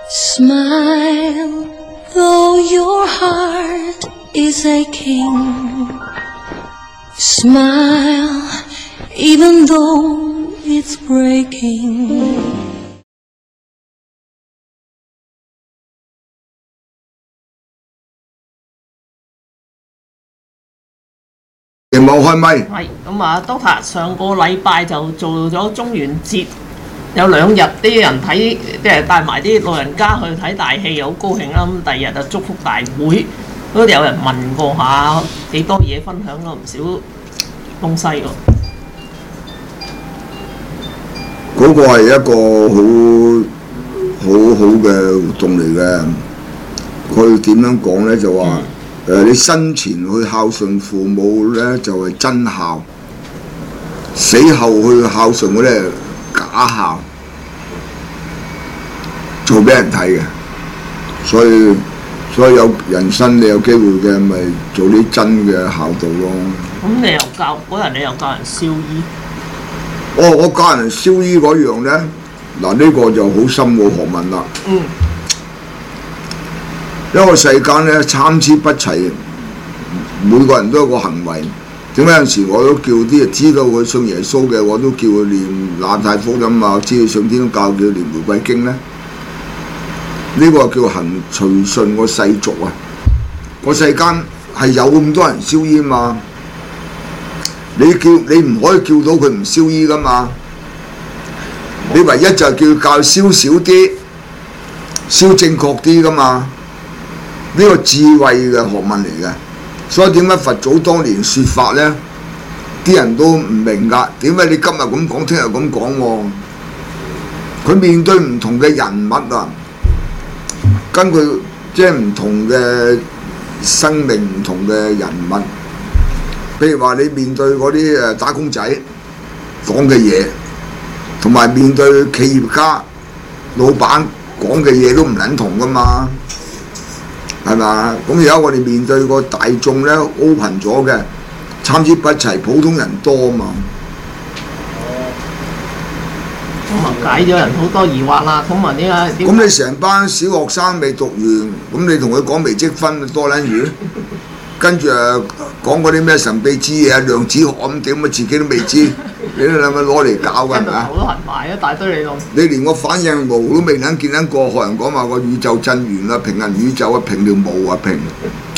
Smile, though your heart is aching. Smile, even though it's breaking. 冇開咪。 係咁啊，Doctor 上個禮拜就做咗中元節，有2日啲人睇，即係帶埋啲老人家去睇大戲，好高興啦。咁第二日就祝福大會，都有人問過下幾多嘢分享咗唔少東西喎。 嗰個係一個好嘅活動嚟嘅。佢點樣講咧？就話你生前去孝順父母咧，就係真孝；死後去孝順嗰啲係假孝，做俾人睇嘅。所以有人生你有機會嘅，咪做啲真嘅孝道咯。 咁你又教嗰日，你又教人燒衣？ 我教人燒衣嗰樣咧，嗱呢個就好深奧學問啦。因為世間咧參差不齊，每個人都有個行為。點解有時我都叫啲知道佢信耶穌嘅，我都叫佢念馬太福音啊，知佢信天主教叫念玫瑰經咧？呢個叫行隨順個世俗啊！個世間係有咁多人燒衣嘛，你唔可以叫到佢唔燒衣噶嘛。你唯一就係教燒少啲，燒正確啲噶嘛。呢個智慧嘅學問嚟嘅，所以點解佛祖當年説法咧，啲人都唔明㗎？點解你今日咁講，聽日咁講喎？佢面對唔同嘅人物啊，根據即係唔同嘅生命、唔同嘅人物，譬如話你面對嗰啲打工仔講嘅嘢，同埋面對企業家老闆講嘅嘢都唔撚同㗎嘛。係嘛？咁而家我哋面對個大眾咧 open 咗嘅，參差不齊，普通人多嘛。 咁啊解咗人好多疑惑啦。咁啊點解？ 咁你成班小學生未讀完，咁你同佢講微積分多撚魚，跟住講嗰啲咩神秘之嘢、量子學咁點啊，自己都未知，你都兩個攞嚟搞㗎係咪啊？ 好多人買一大堆理論。 你連個反應模都未能見得過，學人講話個宇宙震源啊，平衡宇宙啊，平條模啊平，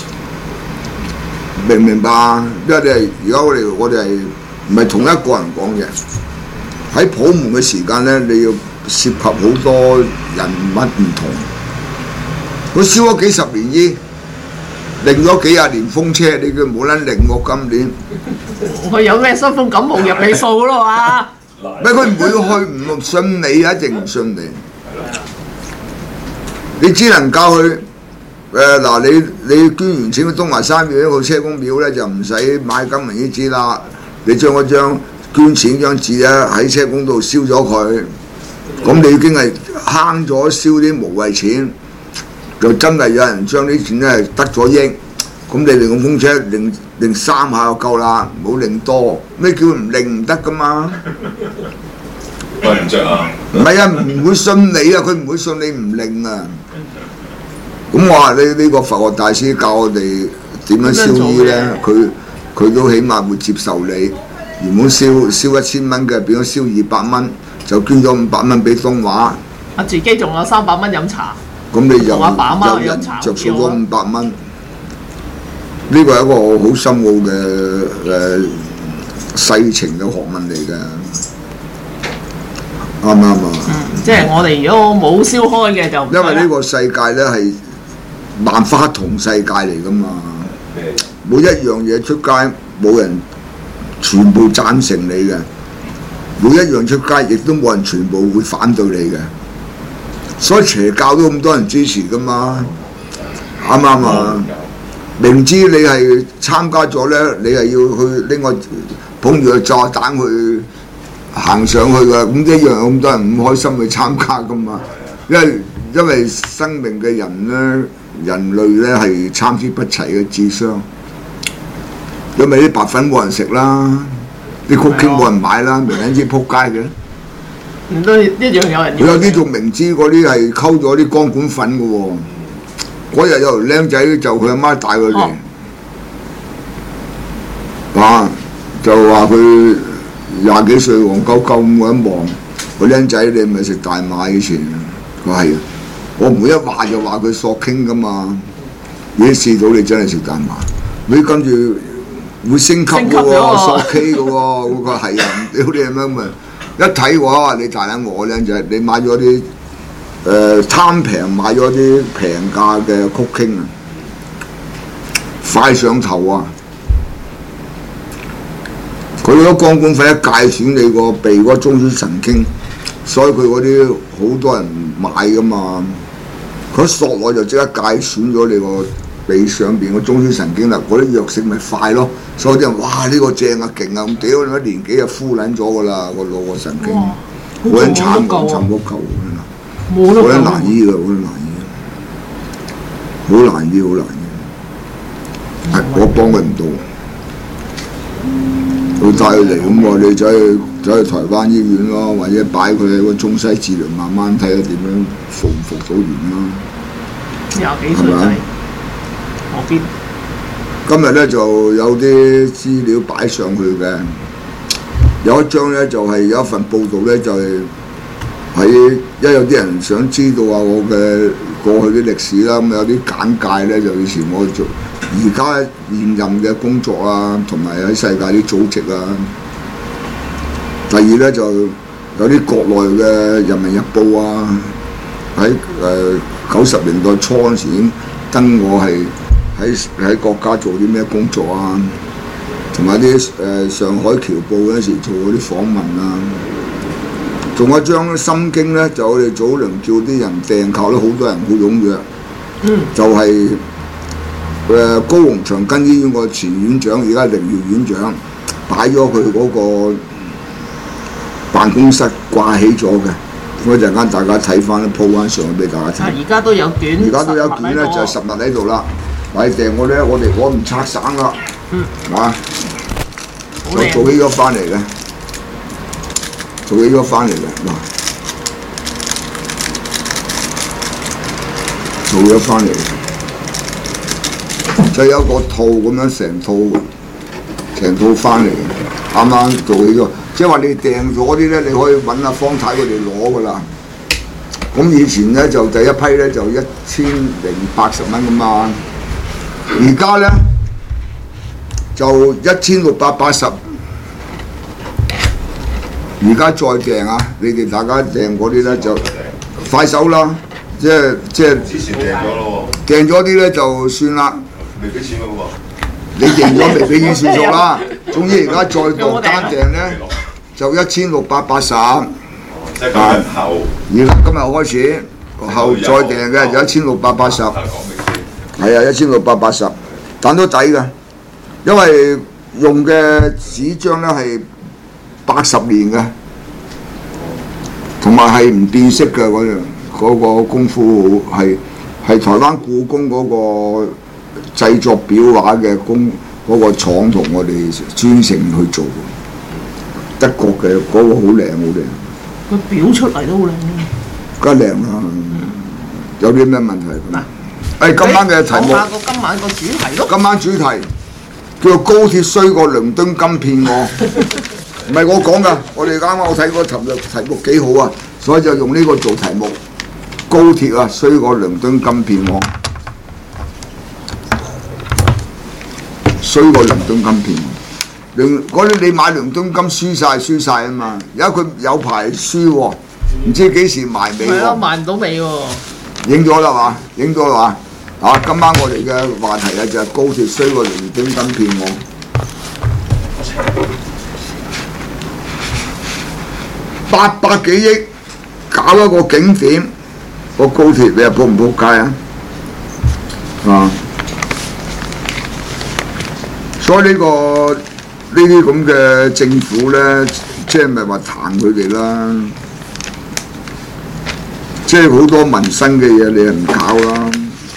明唔明白啊？因為你係而家我哋係唔係同一個人講嘅？喺普門嘅時間咧，你要涉及好多人物唔同。佢燒咗幾十年衣，令咗幾廿年風車，你佢冇撚令我今年。 佢有咩傷風感冒入你數咯嘛？ 咩佢唔會去唔信你啊，一定唔信你。你只能教佢嗱，你捐完錢去東華三院一個車公廟咧，就唔使買金銀衣紙啦。你將嗰張捐錢張紙咧喺車公度燒咗佢，咁你已經係慳咗燒啲無謂錢，就真係有人將啲錢咧得咗益。咁你令個風車令3下就夠啦，唔好令多。咩叫唔令唔得噶嘛？ 瞓唔着啊？ 唔係啊，唔會信你啊，佢唔會信你唔令啊。咁我話呢個佛學大師教我哋點樣燒衣咧，佢都起碼會接受你。原本燒1000蚊嘅，變咗燒200蚊，就捐咗500蚊俾東華。 自己仲有300蚊飲茶。 咁你就阿爸阿媽去有飲茶着數咗500蚊。呢個係一個好深奧嘅世情嘅學問嚟嘅，啱唔啱啊？ 即係我哋如果冇燒開嘅就因為呢個世界咧係萬花筒世界嚟噶嘛，每一樣嘢出街冇人全部贊成你嘅，每一樣出街亦都冇人全部會反對你嘅，所以邪教都咁多人支持噶嘛，啱唔啱啊？明知你係參加咗咧，你係要去拎個捧住個炸彈去行上去㗎，咁一樣咁多人唔開心去參加㗎嘛。因為生命嘅人咧，人類咧係參差不齊嘅智商。因為啲白粉冇人食啦，啲曲奇冇人買啦，明顯知撲街嘅。 唔都一樣有人佢有啲仲明知嗰啲係溝咗啲光管粉嘅喎。嗰日有條僆仔就佢阿媽帶佢嚟，就話佢20幾歲黃鳩鳩咁一望，個僆仔你咪食大麻以前，佢係我唔會一話就話佢索傾噶嘛，你試到你真係食大麻，你跟住會升級嘅喎，索 K 嘅喎，我話係啊，屌你咁樣咪一睇哇！你大撚我僆仔，你買咗啲貪平買咗啲平價嘅曲傾啊，快上頭啊！佢嗰光管粉一界損你個鼻嗰個中樞神經，所以佢嗰啲好多人買噶嘛。佢一索落就即刻界損咗你個鼻上邊個中樞神經啦，嗰啲藥性咪快咯。所以啲人哇呢個正啊勁啊咁屌，你一年幾就敷撚咗噶啦個腦個神經，好撚慘喎，沉谷球好撚難醫㗎，好難醫。係我幫佢唔到。佢帶佢嚟咁，我哋走去台灣醫院咯，或者擺佢喺個中西治療，慢慢睇下點樣復唔復到原咯。 20幾歲仔，何必？ 今日咧就有啲資料擺上去嘅，有一張咧就係有一份報道咧，就係有啲人想知道啊我嘅過去啲歷史啦，咁有啲簡介咧就以前我做。而家現任嘅工作啊，同埋喺世界啲組織啊。第二咧就有啲國內嘅《人民日報》啊，喺90年代初嗰時已經登我係喺國家做啲咩工作啊，同埋啲上海僑報嗰時做嗰啲訪問啊。仲有一張《心經》咧，就我哋早輪叫啲人訂購咧，好多人好踴躍。就係、高雄長庚醫院個前院長，而家凌耀院長擺咗佢嗰個辦公室掛起咗嘅，咁一陣間大家睇翻鋪翻上去俾大家睇。 而家都有卷， 而家都有卷咧，就係實物喺度啦。買訂我咧，我唔拆散啦，我做起咗翻嚟嘅，嗱，做咗翻嚟。就有個套咁樣成套翻嚟，啱啱做起咗。即係話你訂咗啲咧，你可以揾阿方太佢哋攞噶啦。咁以前咧就第一批咧就1080蚊噶嘛，而家咧就1680。而家再訂啊！你哋大家訂嗰啲咧就快手啦，即係之前訂咗咯喎， 訂咗啲咧就算啦。 未俾錢嘅喎， 你訂咗未俾錢算數啦。總之而家再度單訂咧就1680。 即係今日後。 而家今日開始後再訂嘅就1680。係啊，1680，但都抵嘅，因為用嘅紙張咧係80年嘅，同埋係唔變色嘅嗰個功夫係台灣故宮嗰個製作裱畫嘅嗰個廠同我哋專程去做，德國嘅嗰個好靚好靚。 佢裱出嚟都好靚嘅。 梗係靚啦，有啲咩問題？今晚嘅題目。講下今晚個主題咯。 今晚主題叫做高鐵衰過倫敦金騙案，唔係我講㗎，我哋啱啱我睇嗰個題目幾好啊，所以就用呢個做題目。高鐵啊衰過倫敦金騙案。衰過倫敦金騙案，嗰啲你買倫敦金輸晒啊嘛！而家佢有排輸喎，唔知幾時埋尾喎。 係咯，埋唔到尾喎。 影咗啦嘛，影咗啦嘛。今晚我哋嘅話題啊就係高鐵衰過倫敦金騙案。800幾億搞一個景點，個高鐵你話撲唔撲街啊？所以呢啲咁嘅政府咧，即係咪話彈佢哋啦？即係好多民生嘅嘢你係唔搞啦，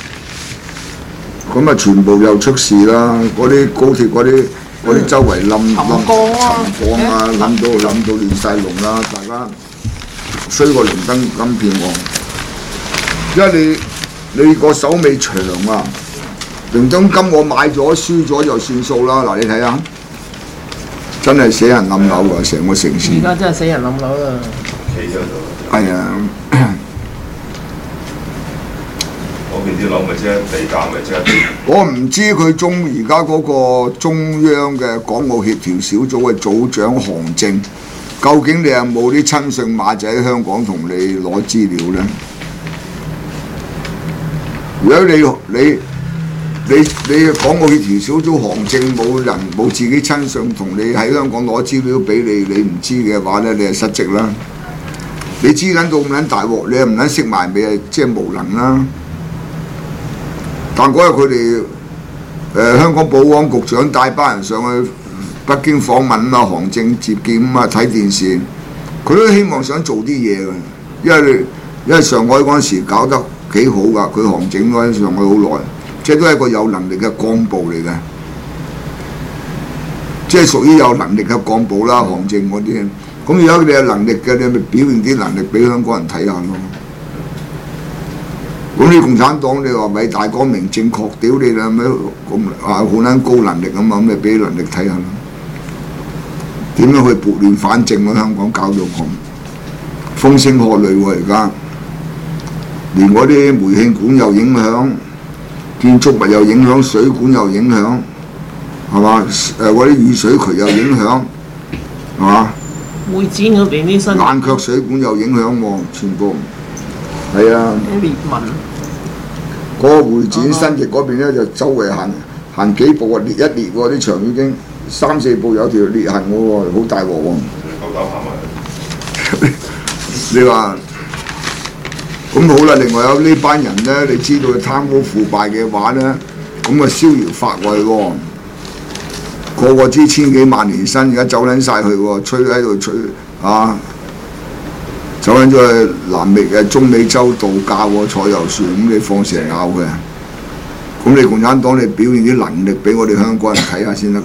咁啊全部又出事啦！嗰啲高鐵嗰啲周圍冧啊，冧到亂晒龍啦！大家衰過倫敦金片案，因為你個手尾長啊！倫敦金我買咗輸咗就算數啦。嗱，你睇下，真係死人冧樓啊！成個城市。 而家真係死人冧樓啦。 企咗度。 係啊。 嗰邊啲樓咪即係地價咪即係。 我唔知佢而家嗰個中央嘅港澳協調小組嘅組長韓正，究竟你有冇啲親信馬仔喺香港同你攞資料咧？如果你港澳協調小組韓正冇自己親信同你喺香港攞資料俾你唔知嘅話咧，你係失職啦。你知緊到咁撚大鑊，你又唔撚識埋尾，即係無能啦。但嗰日佢哋香港保安局長帶班人上去北京訪問啊，韓正接見啊，睇電視，佢都希望想做啲嘢嘅，因為上海嗰陣時搞得幾好㗎，佢韓正嗰陣上海好耐，即係都係一個有能力嘅幹部嚟嘅，即係屬於有能力嘅幹部啦，韓正嗰啲。咁如果你有能力嘅，你咪表現啲能力俾香港人睇下咯。咁你共產黨你話偉大光明正確，屌你啦咩咁好撚高能力啊嘛，咁你俾能力睇下咯。點樣去撥亂反正啊？香港搞到咁風聲鶴唳喎，而家連嗰啲煤氣管又影響，建築物又影響，水管又影響，係嘛？嗰啲雨水渠又影響，係嘛？ 會展嗰邊啲新冷卻水管又影響喎，全部係啊！ 裂紋嗰個會展新翼嗰邊咧，就周圍行幾步啊，裂一裂喎，啲牆已經3-4步有條裂痕喎，好大鑊喎！你話咁好啦，另外有呢班人咧，你知道佢貪污腐敗嘅話咧，咁啊逍遙法外喎，個個知千幾萬年薪，而家走撚晒去喎，吹喺度吹啊！走緊咗去南美中美洲度假喎，坐遊船咁你放蛇咬嘅，咁你共產黨你表現啲能力俾我哋香港人睇下先得㗎。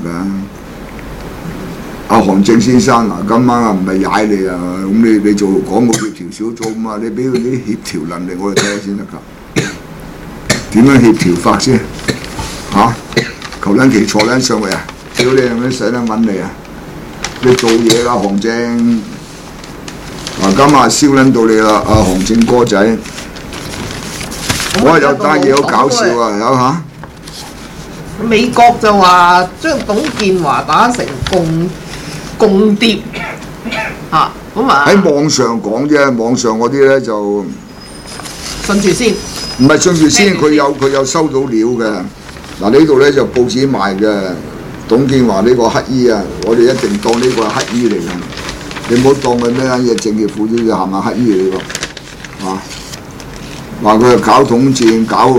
阿韓正先生嗱，今晚啊唔係踩你啊，咁你做港澳協調小組咁啊，你俾佢啲協調能力我哋睇下先得㗎。點樣協調法先？嚇？求撚其坐撚上去啊！屌你，有咩使得揾你啊？你做嘢啦，韓正。嗱，今日燒撚到你啦，阿韓正哥仔，我有單嘢好搞笑啊，有嚇。 美國就話將董建華打成共諜嚇，咁啊喺網上講啫，網上嗰啲咧就信住先。 唔係信住先，佢有收到料嘅。嗱呢度咧就報紙賣嘅，董建華呢個乞衣啊，我哋一定當呢個係乞衣嚟嘅。你唔好當佢咩嘢政協副主席，係咪乞衣嚟㗎？話佢係搞統戰，搞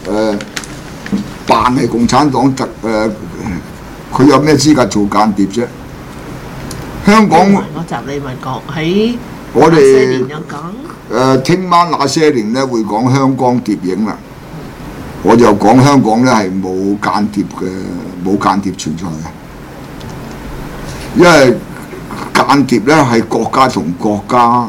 扮係共產黨佢有咩資格做間諜啫？香港嗰集你咪講喺我哋有講聽晚那些年咧會講香港諜影啦，我就講香港咧係冇間諜嘅，冇間諜存在嘅，因為間諜咧係國家同國家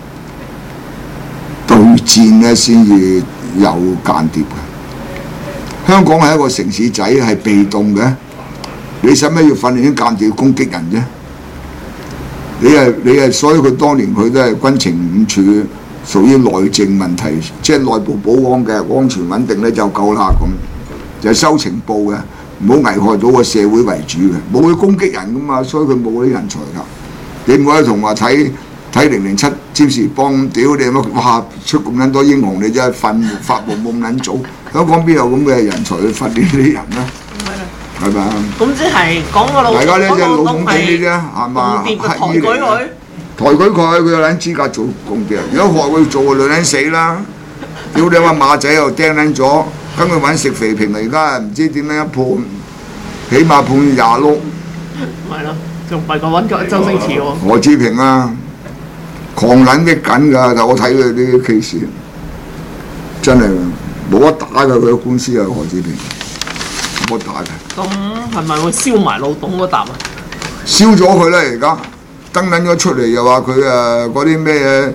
對戰咧先至有間諜嘅。香港係一個城市仔，係被動嘅。你使咩要訓練啲間諜攻擊人啫？你係，所以佢當年佢都係軍情五處，屬於內政問題，即係內部保安嘅安全穩定咧就夠啦咁，就係收情報嘅，唔好危害到個社會為主嘅，冇去攻擊人噶嘛，所以佢冇啲人才㗎。你唔可以同話睇007占士邦，屌你乜哇出咁撚多英雄，你真係發夢冇咁撚早。香港邊有咁嘅人才去訓練啲人啊？係咪啊？ 咁即係講個老大家呢隻老共諜啲啫，係嘛？ 抬舉佢， 抬舉佢有撚資格做共諜。如果學佢做，女撚死啦！屌你話馬仔又釘撚咗，跟佢揾食肥平，而家唔知點樣一判，起碼判26。 係咯。仲弊過揾咗周星馳喎。 何志平啊，狂撚激緊㗎，但我睇佢啲 case，真係冇得打㗎，佢嘅官司啊，何志平冇得打嘅。 咁係咪會燒埋老董嗰笪啊？ 燒咗佢啦，而家登撚咗出嚟，又話佢嗰啲咩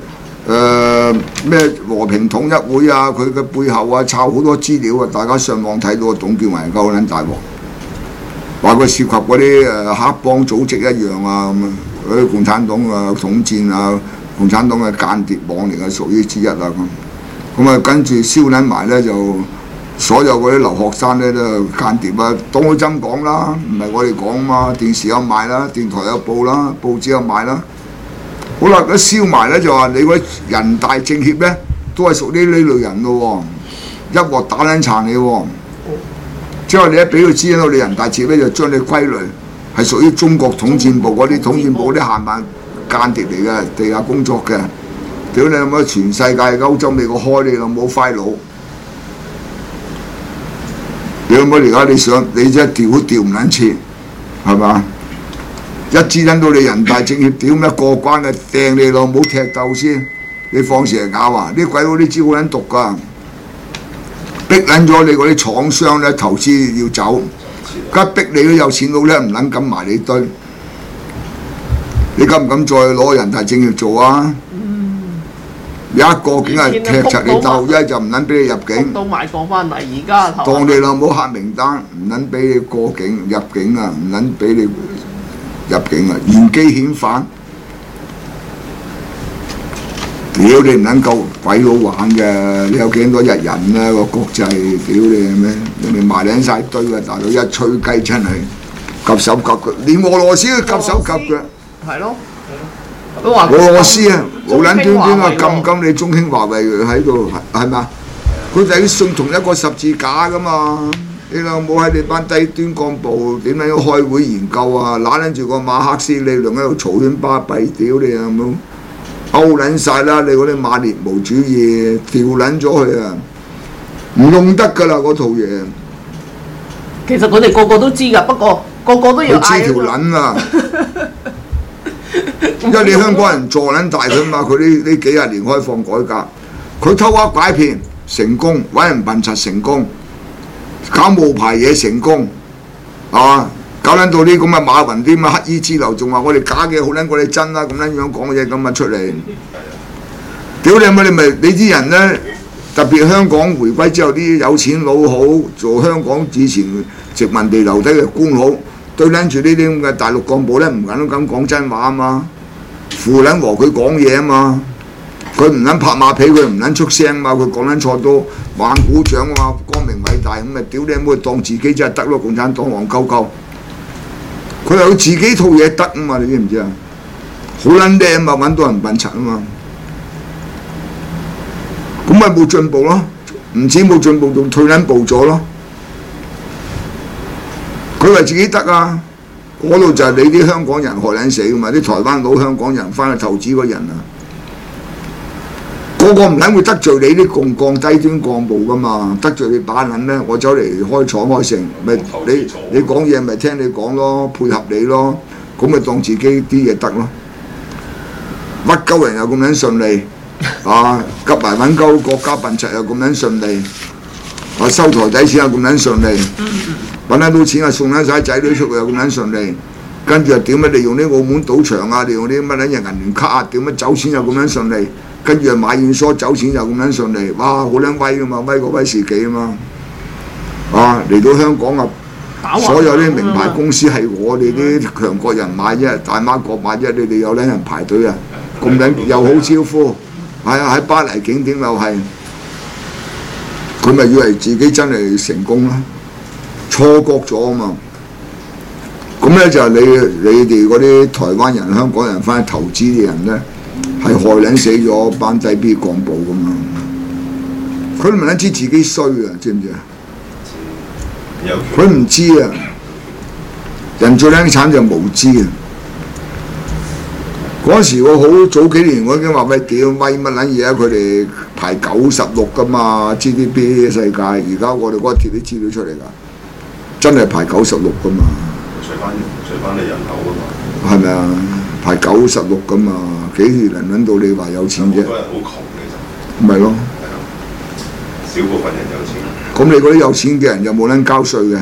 咩和平統一會啊，佢嘅背後啊抄好多資料啊，大家上網睇到董建華係夠撚大鑊，話佢涉及嗰啲黑幫組織一樣啊咁啊，嗰啲共產黨啊統戰啊，共產黨嘅間諜網嚟嘅屬於之一啊咁啊跟住燒撚埋咧就所有嗰啲留學生咧都間諜啊，當佢真講啦，唔係我哋講嘛，電視有賣啦，電台有報啦，報紙有賣啦。好啦，一燒埋咧就話你嗰人大政協咧都係屬於呢類人咯喎，一鑊打撚殘你喎，即係你一俾佢知道你人大政協咧就將你歸類係屬於中國統戰部嗰啲統戰部啲閒慢間諜嚟嘅，地下工作嘅，屌你老母全世界歐洲美國開你老母快佬，你老母而家你想你真係調都調唔撚切，係嘛？一支撚到你人大政協屌咩過關嘅掟你老母踢竇先，你放蛇咬啊！啲鬼佬啲招好撚毒㗎，逼撚咗你嗰啲廠商咧投資要走，而家逼你啲有錢佬咧唔撚敢埋你堆，你敢唔敢再攞人大政協做啊？有一個竟係踢柒你竇，一係就唔撚俾你入境， 到埋過翻嚟，而家當你老母黑名單，唔撚俾你過境入境啊，唔撚俾你。入境啊，原機遣返，屌你唔撚夠鬼佬玩嘅，你有幾多日人啊個國際，屌你咩？你哋埋撚晒堆啊，大佬一吹雞真係夾手夾腳，連俄羅斯都夾手夾腳。 係咯，都話俄羅斯啊，無撚端端啊禁你中興華為喺度，係嘛？佢哋信同一個十字架噶嘛。你老母喺你班低端幹部點樣開會研究啊？揦撚住個馬克思理論喺度嘈喧巴閉，屌你啊冇勾撚晒啦！你嗰啲馬列毛主義掉撚咗佢啊，唔用得㗎啦嗰套嘢。 其實佢哋個個都知㗎，不過個個都要嗌。 佢知條撚啊！因為你香港人坐撚大佢嘛，佢呢幾廿年開放改革，佢偷呃拐騙成功，揾人笨柒成功。搞冒牌嘢成功，係嘛？搞撚到啲咁嘅馬雲啲咁嘅乞衣之流，仲話我哋假嘅好撚過你真啦，咁撚樣講嘢咁啊出嚟，屌你咪你啲人咧，特別香港回歸之後啲有錢佬好，做香港以前殖民地留低嘅官好，對撚住呢啲咁嘅大陸幹部咧，唔敢講真話啊嘛，扶撚和佢講嘢啊嘛。佢唔撚拍馬屁，佢唔撚出聲嘛，佢講撚錯都猛鼓掌啊嘛，光明偉大咁咪屌你冇當自己真係得咯，共產黨戇鳩鳩，佢有自己套嘢得啊嘛，你知唔知啊？好撚靚嘛，揾到人笨柒啊嘛，咁咪冇進步咯，唔止冇進步，仲退撚步咗咯。佢話自己得啊，嗰度就係你啲香港人害撚死噶嘛，啲台灣佬香港人翻去投資嗰人啊。個唔撚會得罪你啲共降低端幹部噶嘛？得罪你把撚咧，我走嚟開廠開成，咪你講嘢咪聽你講咯，配合你咯，咁咪當自己啲嘢得咯。屈鳩人又咁樣順利，啊急埋揾鳩國家笨柒又咁樣順利，啊收台底錢又咁樣順利，揾得到錢啊送撚晒仔女出去又咁樣順利，跟住又點乜利用啲澳門賭場啊，利用啲乜撚嘢銀聯卡啊，點乜走錢又咁樣順利。跟住又買現所走錢又咁樣順利，哇！好撚威噶嘛，威過威士忌啊嘛，啊嚟到香港啊，所有啲名牌公司係我哋啲強國人買啫，大媽國買啫，你哋有撚人排隊啊，咁撚又好招呼，係啊喺巴黎景點又係，佢咪以為自己真係成功啦，錯覺咗啊嘛，咁咧就係你哋嗰啲台灣人、香港人翻去投資嘅人咧。係害撚死咗班低 B 幹部咁嘛，佢都唔撚知自己衰啊，知唔知啊？佢唔知啊，人最撚慘就無知啊！嗰時我好早幾年我已經話喂屌威乜撚嘢啊！佢哋排96噶嘛 GDP 世界，而家我哋嗰個貼啲資料出嚟㗎，真係排96噶嘛。 除翻你人口㗎嘛。係咪啊？排96噶嘛，幾時能揾到你話有錢啫？ 好多人好窮嘅就。咪咯。 少部分人有錢。 咁你嗰啲有錢嘅人又冇撚交稅嘅，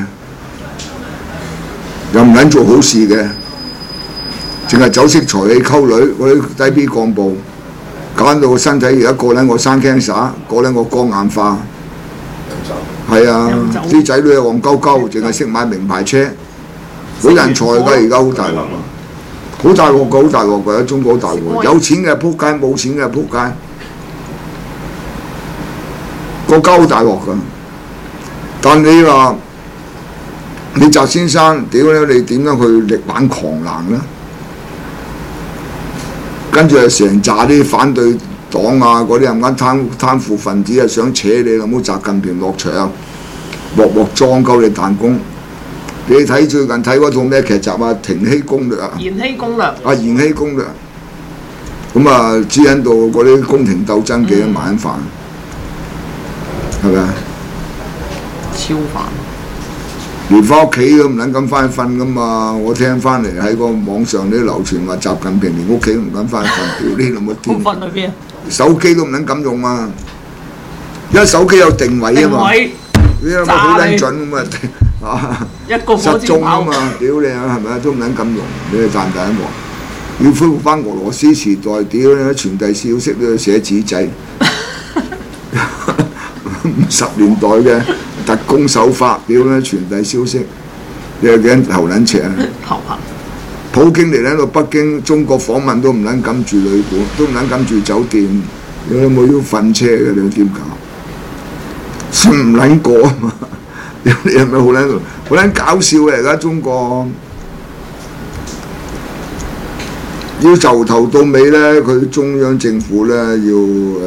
又唔撚做好事嘅，淨係走色財氣溝女嗰啲低 B 幹部，咁搞到個身體而家個撚我生 cancer，個撚我肝硬化。係啊，啲仔女又戇鳩鳩，淨係識買名牌車，好人才㗎，而家好大鑊，好大鑊㗎，好大鑊㗎，喺中國好大鑊。有錢嘅撲街，冇錢嘅撲街，國家好大鑊㗎。但你話你習先生，屌你點樣去力挽狂瀾咧？跟住成扎啲反對黨啊，嗰啲冚家貪腐分子啊，想扯你老母習近平落場，鑊裝鳩你彈弓。你睇最近睇嗰套咩劇集啊？《停曦攻略》啊，《 延禧攻略》啊， 《延禧攻略》。咁啊，知喺度嗰啲宮廷鬥爭幾多晚飯，係咪啊？ 超煩。 連翻屋企都唔撚敢翻去瞓噶嘛！我聽翻嚟喺個網上啲流傳話，習近平連屋企都唔敢翻去瞓，屌呢老母癲！ 瞓去邊啊？ 手機都唔撚敢用啊！因為手機有定位啊嘛，你有冇好撚準咁啊？ 一個失蹤啊嘛！屌你啊，係咪啊？都唔撚敢用，你係賺第一鑊。要恢復翻俄羅斯時代，屌你傳遞消息都要寫紙仔。50年代嘅特工手法，屌咧傳遞消息，你有幾人頭撚赤啊？ 頭痕。 普京嚟喺度北京中國訪問都唔撚敢住旅館，都唔撚敢住酒店，有冇要瞓車嘅？你點搞？信唔撚過啊嘛！你係咪好撚搞笑嘅？而家中國要由頭到尾咧，佢中央政府咧要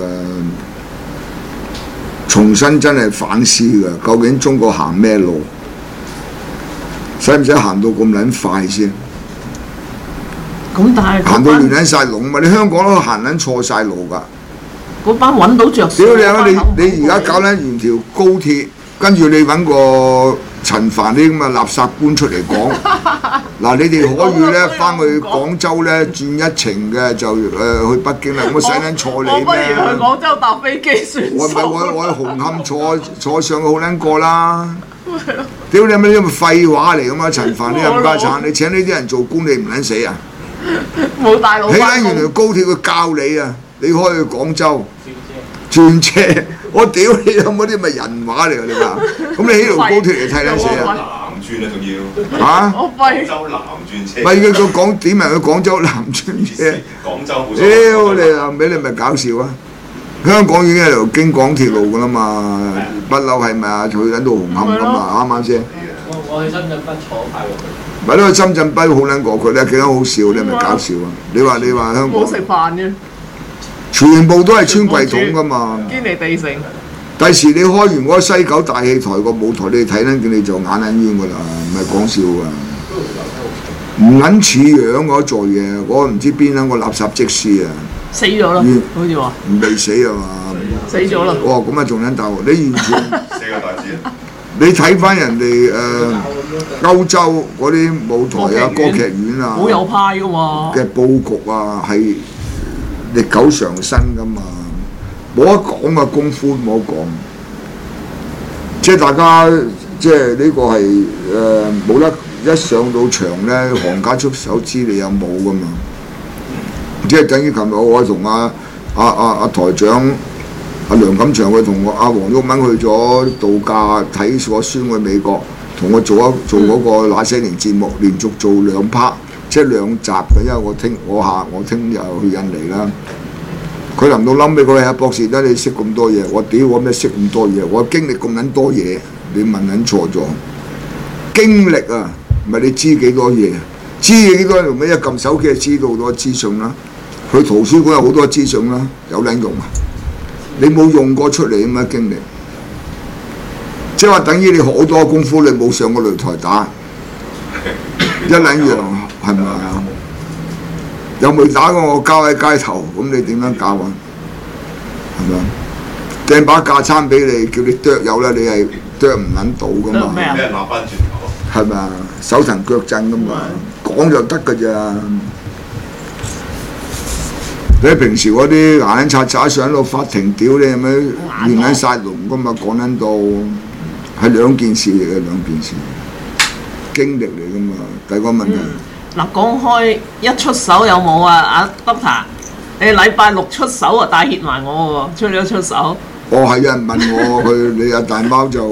重新真係反思㗎，究竟中國行咩路？使唔使行到咁撚快先？ 咁但係行到亂撚晒龍嘛！你香港都行撚錯晒路㗎。 嗰班揾到着數。 屌你啊！你而家搞撚完條高鐵，跟住你揾個陳帆啲咁嘅垃圾官出嚟講，嗱你哋可以咧翻去廣州咧轉一程嘅就去北京啦，我使撚錯你咩？ 我不如去廣州搭飛機算數。 我去紅磡坐上去好撚過啦。屌你乜呢？咁廢話嚟㗎嘛！陳帆啲冚家產，你請呢啲人做官，你唔撚死啊？ 冇大佬。起緊原來高鐵佢教你啊，你可以去廣州轉車。我屌你有冇啲咪人話嚟㗎？你話咁你起條高鐵嚟睇撚死啊？ 南轉啊，仲要嚇？ 廣州南轉車。 咪佢講點啊？佢廣州南轉車。 廣州屌你啊！俾你咪搞笑啊！香港已經係條京港鐵路㗎啦嘛，不嬲係咪啊？去緊到紅磡咁啊，啱啱先？ 我去深圳北坐快過佢。 咪咯，深圳北好撚過佢咧，幾多好笑，你係咪搞笑啊？你話香港冇食飯嘅。 全部都係穿櫃桶㗎嘛！ 堅尼地城。 第時你開完嗰個西九大戲台個舞台，你睇撚見你就眼撚冤㗎啦，唔係講笑㗎。唔撚似樣嗰座嘢，嗰個唔知邊撚個垃圾職司啊！ 死咗啦，好似話。 未死啊嘛！ 死咗啦。 哇！咁啊仲撚大鑊，你完全 4個大字啊！ 你睇翻人哋歐洲嗰啲舞台啊、歌劇院啊， 好有派㗎嘛嘅佈局啊，係歷久常新㗎嘛，冇得講嘅功夫冇得講。即係大家即係呢個係冇得一上到場咧，行家出手知你有冇㗎嘛。即係等於琴日我同阿台長。阿梁錦祥佢同我阿黃毓民去咗度假，睇我孫去美國，同我做嗰個那些年節目，連續做2 part， 即係2集嘅，因為我聽日去印尼啦。佢臨到冧尾佢係博士，得你識咁多嘢，我屌我咩識咁多嘢？我經歷咁撚多嘢，你問撚錯咗。經歷啊，唔係你知幾多嘢，知幾多用咩？一撳手機就知道好多資訊啦。去圖書館有好多資訊啦，有撚用啊！你冇用過出嚟咁嘅經歷，即係話等於你學好多功夫，你冇上過擂台打，一撚樣係咪啊？又未打過我交喺街頭，咁你點樣搞啊？係咪啊？掟把架撐俾你，叫你剁有啦，你係剁唔撚到噶嘛？ 咩啊？ 俾人鬧翻轉頭。 係咪啊？手騰腳震噶嘛，講就得㗎咋。你平時嗰啲牙撚擦擦上到法庭屌你係咪亂撚晒龍㗎嘛？講撚到係兩件事嚟嘅，兩件事經歷嚟㗎嘛。第二個問題嗱，講開一出手有冇啊？阿 Doctor 你禮拜六出手啊，帶挈埋我喎，出手。 係有人問我你阿大貓就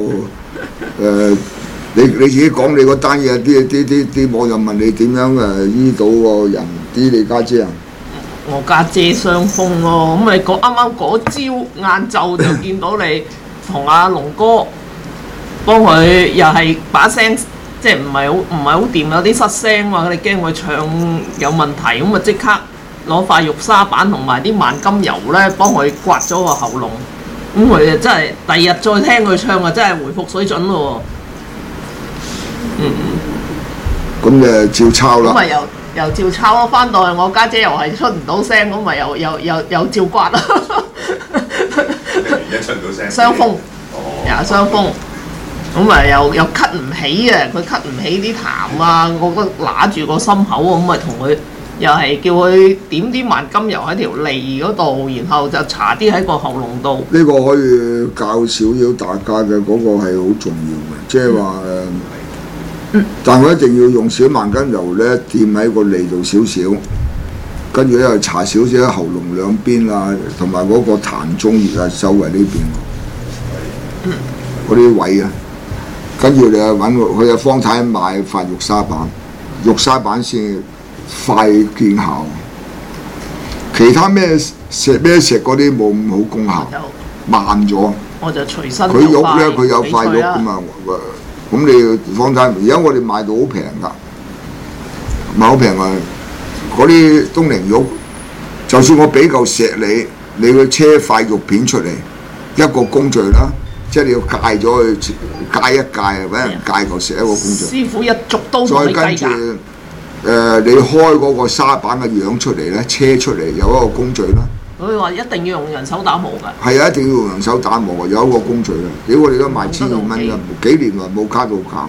你自己講你嗰單嘢，啲網友問你點樣醫到個人啲你家姐啊？ 我家姐傷風咯，咁你啱啱嗰朝晏晝就見到你同阿龍哥幫佢又係把聲，即係唔係好掂，有啲失聲話你驚佢唱有問題，咁啊即刻攞塊玉沙板同埋啲萬金油咧幫佢刮咗個喉嚨，咁佢啊真係第二日再聽佢唱啊真係回復水準咯喎。 咁照抄啦。 咁咪又照抄咯，翻到去我家姐又係出唔到聲，咁咪又照刮啦。 一出唔到聲。 傷風，又傷風，咁咪又咳唔起嘅，佢咳唔起啲痰啊，我覺得揦住個心口啊，咁咪同佢又係叫佢點啲萬金油喺條脷嗰度，然後就搽啲喺個喉嚨度。 呢個可以教少少大家嘅，嗰個係好重要嘅，即係話但我一定要用少萬斤油咧，掂喺個脷度少少，跟住咧又搽少少喺喉嚨兩邊啊，同埋嗰個痰中穴啊，周圍呢邊嗰啲位啊，跟住你啊揾佢啊方太買塊玉沙板，玉沙板先快見效，其他咩石嗰啲冇咁好功效，慢咗。 我就隨身佢玉咧，佢有塊玉噶嘛。咁你方太，而家我哋買到好平㗎，買好平啊！嗰啲東寧玉，就算我俾嚿石你去車塊玉片出嚟，一個工序啦，即係你要戒咗佢，戒一戒啊，揾人戒嚿石一個工序。 師傅一續刀同你計㗎。再跟住你開嗰個沙板嘅樣出嚟咧，車出嚟有一個工序啦。 佢話一定要用人手打磨㗎。係啊，一定要用人手打磨，有一個工序啦。屌我哋都賣1200蚊㗎，幾年來冇加到價。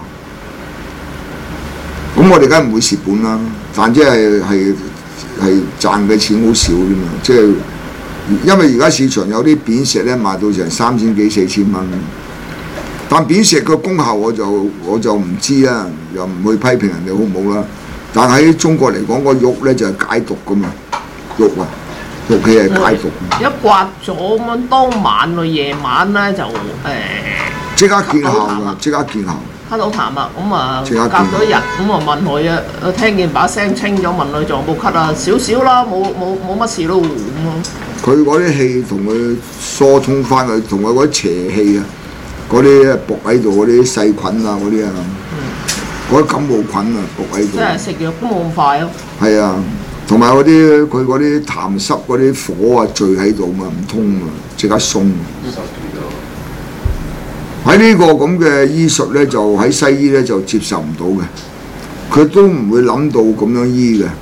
咁我哋梗係唔會蝕本啦，但即係賺嘅錢好少啫嘛。即係因為而家市場有啲扁石咧賣到成3000幾4000蚊，但扁石嘅功效我就唔知啊，又唔去批評人哋好唔好啦。但喺中國嚟講，個玉咧就係解毒㗎嘛，玉啊。玉器係解毒， 一刮咗咁樣，當晚去夜晚咧就即刻見效㗎，即刻見效。 咳到痰啊，咁啊隔咗一日，咁啊問佢啊，聽見把聲清咗，問佢仲有冇咳啊？少少啦，冇乜事咯咁咯。 佢嗰啲氣同佢疏通翻佢，同佢嗰啲邪氣啊，嗰啲伏喺度嗰啲細菌啊嗰啲啊，嗰啲感冒菌啊伏喺度。即係食藥都冇咁快咯。 係啊。同埋佢嗰啲痰濕嗰啲火啊聚喺度嘛，唔通啊，即刻鬆。喺呢個咁嘅醫術咧，就喺西醫咧就接受唔到嘅，佢都唔會諗到咁樣醫嘅。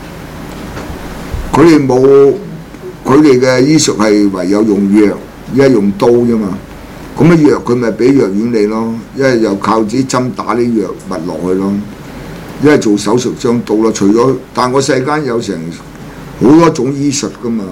佢哋嘅醫術係唯有用藥，一係用刀啫嘛。咁嘅藥佢咪俾藥丸你咯，一係又靠啲針打啲藥物落去咯。一係做手術將刀啦，除咗，但我世間有成好多種醫術噶嘛，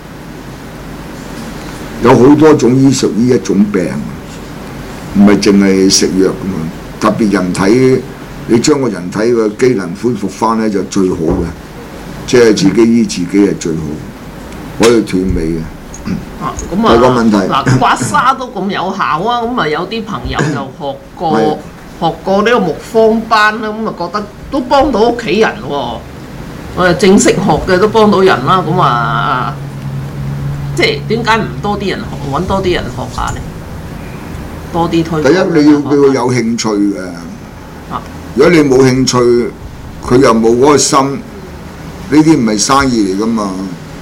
有好多種醫術醫一種病，唔係淨係食藥噶嘛。特別人體，你將個人體嘅機能恢復翻咧就最好嘅，即係自己醫自己係最好，可以斷尾嘅。 咁啊，個問題嗱，刮痧都咁有效啊，咁啊有啲朋友就學過呢個木方班啦，咁啊覺得都幫到屋企人喎。我哋正式學嘅都幫到人啦，咁啊，即係點解唔多啲人學，揾多啲人學下咧？多啲推廣。第一你要叫佢有興趣嘅。如果你冇興趣，佢又冇嗰個心，呢啲唔係生意嚟噶嘛。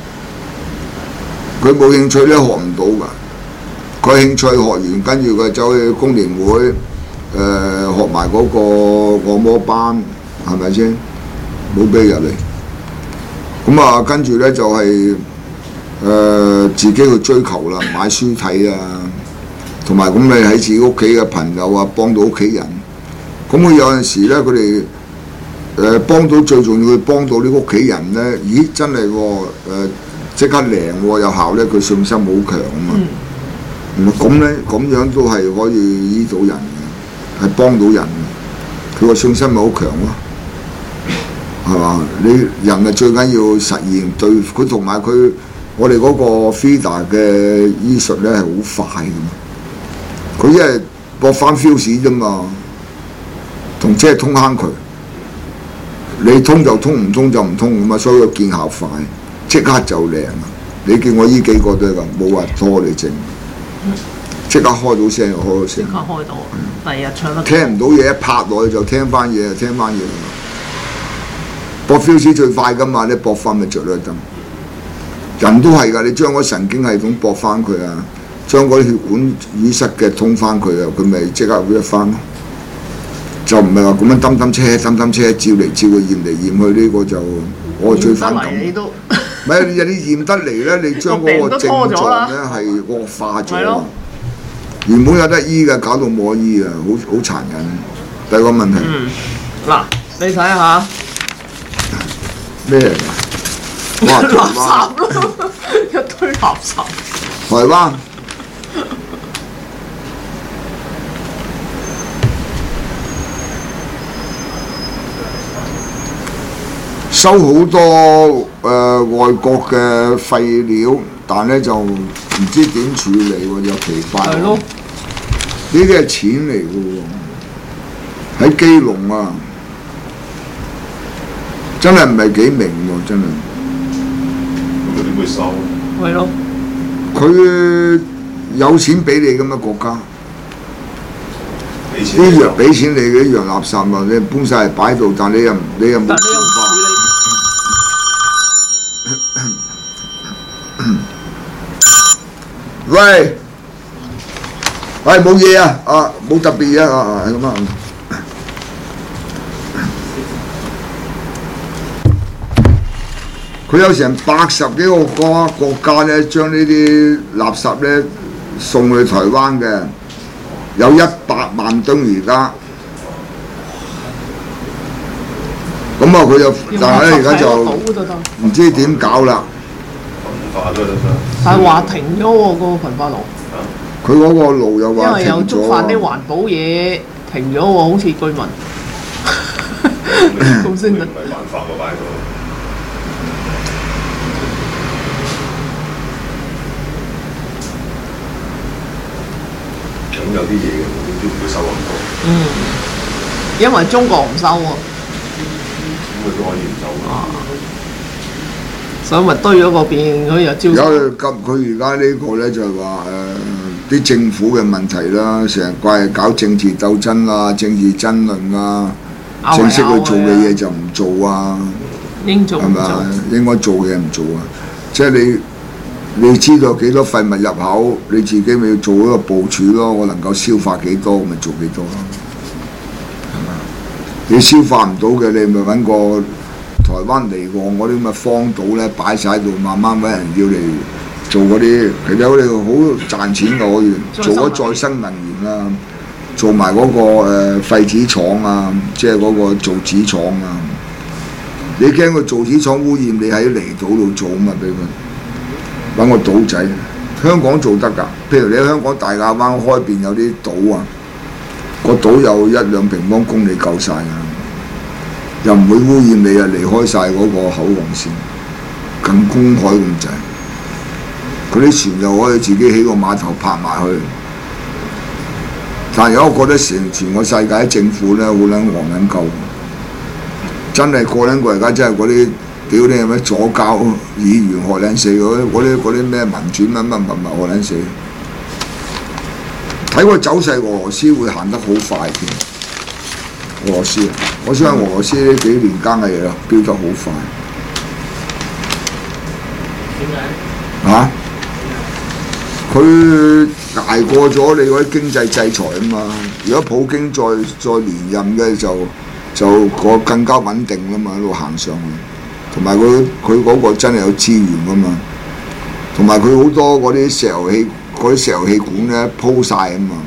佢冇興趣咧學唔到㗎。佢興趣學完，跟住佢走去工聯會。學埋嗰個按摩班，係咪先？冇俾入嚟。咁啊，跟住咧就係、自己去追求啦，買書睇啊，同埋咁你喺自己屋企嘅朋友啊，幫到屋企人。咁佢有陣時咧，佢哋幫到最重要，佢幫到啲屋企人咧，咦真係喎，即刻靈喎，有效咧，佢信心好強啊嘛。咁咧，咁樣都係可以醫到人。係幫到人，佢個信心咪好強咯， 係嘛？你人係最緊要實現對佢同埋佢，我哋嗰個 feeder 嘅醫術咧係好快嘅嘛。佢一係駁翻 fuse 啫嘛，同即係通坑渠。你通就通，唔通就唔通咁啊！所以佢見效快，即刻就靚啊！你見我呢幾個都係咁，冇話拖你整，即刻開到聲就開到聲。 即刻開到，第二日唱得。 聽唔到嘢一拍落去就聽翻嘢，聽翻嘢。駁 fuse 最快噶嘛，你駁翻咪着咗燈。人都係㗎，你將嗰神經系統駁翻佢啊，將嗰啲血管淤塞嘅通翻佢啊，佢咪即刻會一翻咯。就唔係話咁樣抌車照嚟照去驗嚟驗去，呢個就我最反感。唔係你驗得嚟咧，你將嗰個症狀咧係惡化咗。原本有得醫嘅，搞到冇得醫啊，好殘忍。第二個問題。 嗱，你睇下咩嚟㗎？哇！ 垃圾咯，一堆垃圾。 台灣。收好多外國嘅廢料，但咧就唔知點處理喎，又奇怪喎。係咯，呢啲係錢嚟嘅喎，喺基隆啊，真係唔係幾明喎，真係。 佢點會收？ 係咯。 佢有錢俾你咁嘅國家。啲藥俾錢你嘅啲洋垃圾啊，你搬晒嚟擺度，但你又冇辦法。喂，冇嘢啊，冇特別嘢啊，係咁啊。佢有成80幾個國家咧，將呢啲垃圾咧送去台灣嘅。有100萬噸而家，咁啊佢就，但係咧而家就唔知點搞啦。 但係話停咗喎，嗰個焚化爐。 佢嗰個爐又話停咗。 因為有觸犯啲環保嘢，停咗喎，好似居民。咁先得。唔係辦法喎，擺喺度。 咁有啲嘢嘅，都唔會收咁多。 因為中國唔收喎。 咁佢都可以唔收啊。 所以咪堆咗個邊，佢又招。 佢而家呢個咧就係話啲政府嘅問題啦，成日怪係搞政治鬥爭啊、政治爭論啊，正式去做嘅嘢就唔做啊。 應做唔做？係咪應該做嘅唔做啊？即係你知道幾多廢物入口，你自己咪要做一個部署咯。我能夠消化幾多，咪做幾多咯。係嘛？你消化唔到嘅，你咪揾個台灣離岸嗰啲咁嘅荒島咧，擺晒喺度，慢慢揾人要嚟做嗰啲。其實我哋好賺錢嘅，可以做咗再生能源啊，做埋嗰個廢紙廠啊，即係嗰個造紙廠啊。你驚佢造紙廠污染，你喺離島度做啊嘛，俾佢。揾個島仔，香港做得㗎。譬如你喺香港大亞灣開邊有啲島啊，個島有1-2平方公里夠晒㗎，又唔會污染你啊，離開晒嗰個口岸線，近公海咁滯。嗰啲船又可以自己起個碼頭泊埋去。但係我覺得全個世界政府咧好撚戇撚鳩，真係個撚個而家真係嗰啲。屌你係咪左膠議員學撚死嗰啲咩民主乜學撚死？睇個走勢，俄羅斯會行得好快添。俄羅斯我想俄羅斯呢幾年間嘅嘢啦，飆得好快。點解？佢捱過咗你嗰啲經濟制裁啊嘛。如果普京再連任嘅就個更加穩定啦嘛，一路行上去。同埋佢嗰個真係有資源㗎嘛，同埋佢好多嗰啲石油氣管咧鋪晒啊嘛。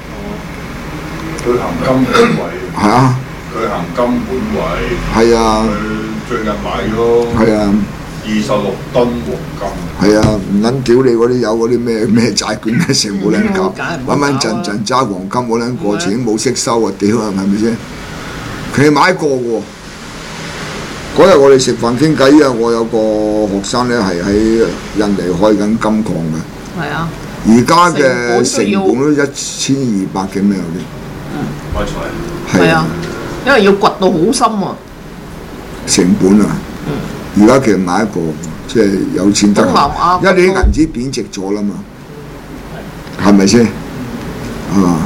佢行金本位。 係啊。 佢行金本位。 係啊。 佢最近買咗。係啊。26噸黃金。係啊， 唔撚屌你嗰啲有嗰啲咩債券咩成冇撚搞，穩陣揸黃金冇撚過錢冇息收啊屌係咪先？佢買過喎。 嗰日我哋食飯傾偈啊，我有個學生咧係喺印尼開緊金礦嘅。 係啊。 而家嘅成本都1200幾咩有啲。 開採。 係啊，因為要掘到好深啊。 成本啊。而家其實買一個即係有錢得，因為你啲銀紙貶值咗啦嘛，係咪先？係嘛？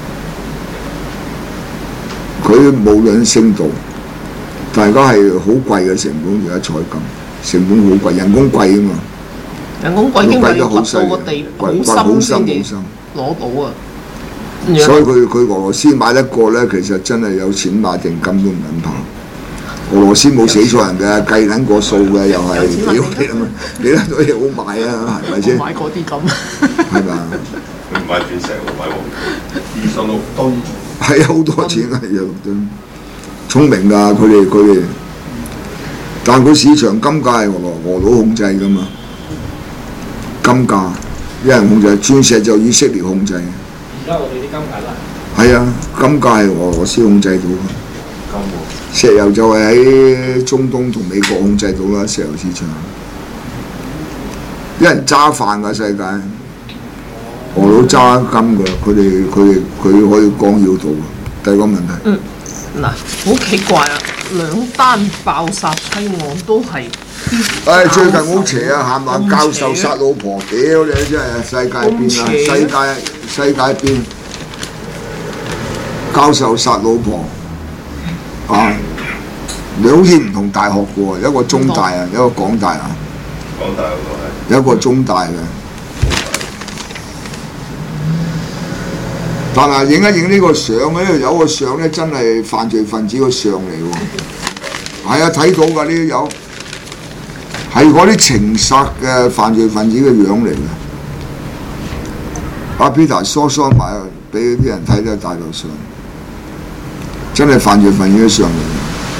佢無論升度，大家係好貴嘅成本，而家採金成本好貴，人工貴啊嘛。 人工貴，經濟要掘到個地好深先至攞到啊！ 所以佢俄羅斯買一個咧，其實真係有錢買定金都唔撚怕。俄羅斯冇死錯人嘅，計撚個數嘅又係屌你啊嘛！你得到嘢好買啊，係咪先？ 買嗰啲咁。係嘛？ 你唔買鑽石喎，買黃26噸。 係啊，好多錢啊，26噸。聰明㗎，佢哋，但佢市場金價係俄佬控制㗎嘛。金價一人控制，鑽石就以色列控制。 而家我哋啲金價啦。 係啊，金價係俄羅斯控制到嘅。石油就係喺中東同美國控制到啦，石油市場。一人揸飯㗎世界，俄佬揸金㗎，佢可以干擾到。第二個問題。 嗱，好奇怪啊！兩單爆殺妻案都係。 最近好邪啊！喊話教授殺老婆，屌你真係世界變啊！世界變，教授殺老婆啊！你好似唔同大學嘅喎，一個中大啊，一個港大啊。 港大嗰個係。 有一個中大嘅。但係影一影呢個相咧，呢度有個相咧，真係犯罪分子個相嚟喎。係啊，睇到㗎呢啲有。係嗰啲情殺嘅犯罪分子嘅樣嚟嘅。阿 Peter 疏埋俾啲人睇都係大陸相，真係犯罪分子嘅相嚟嘅。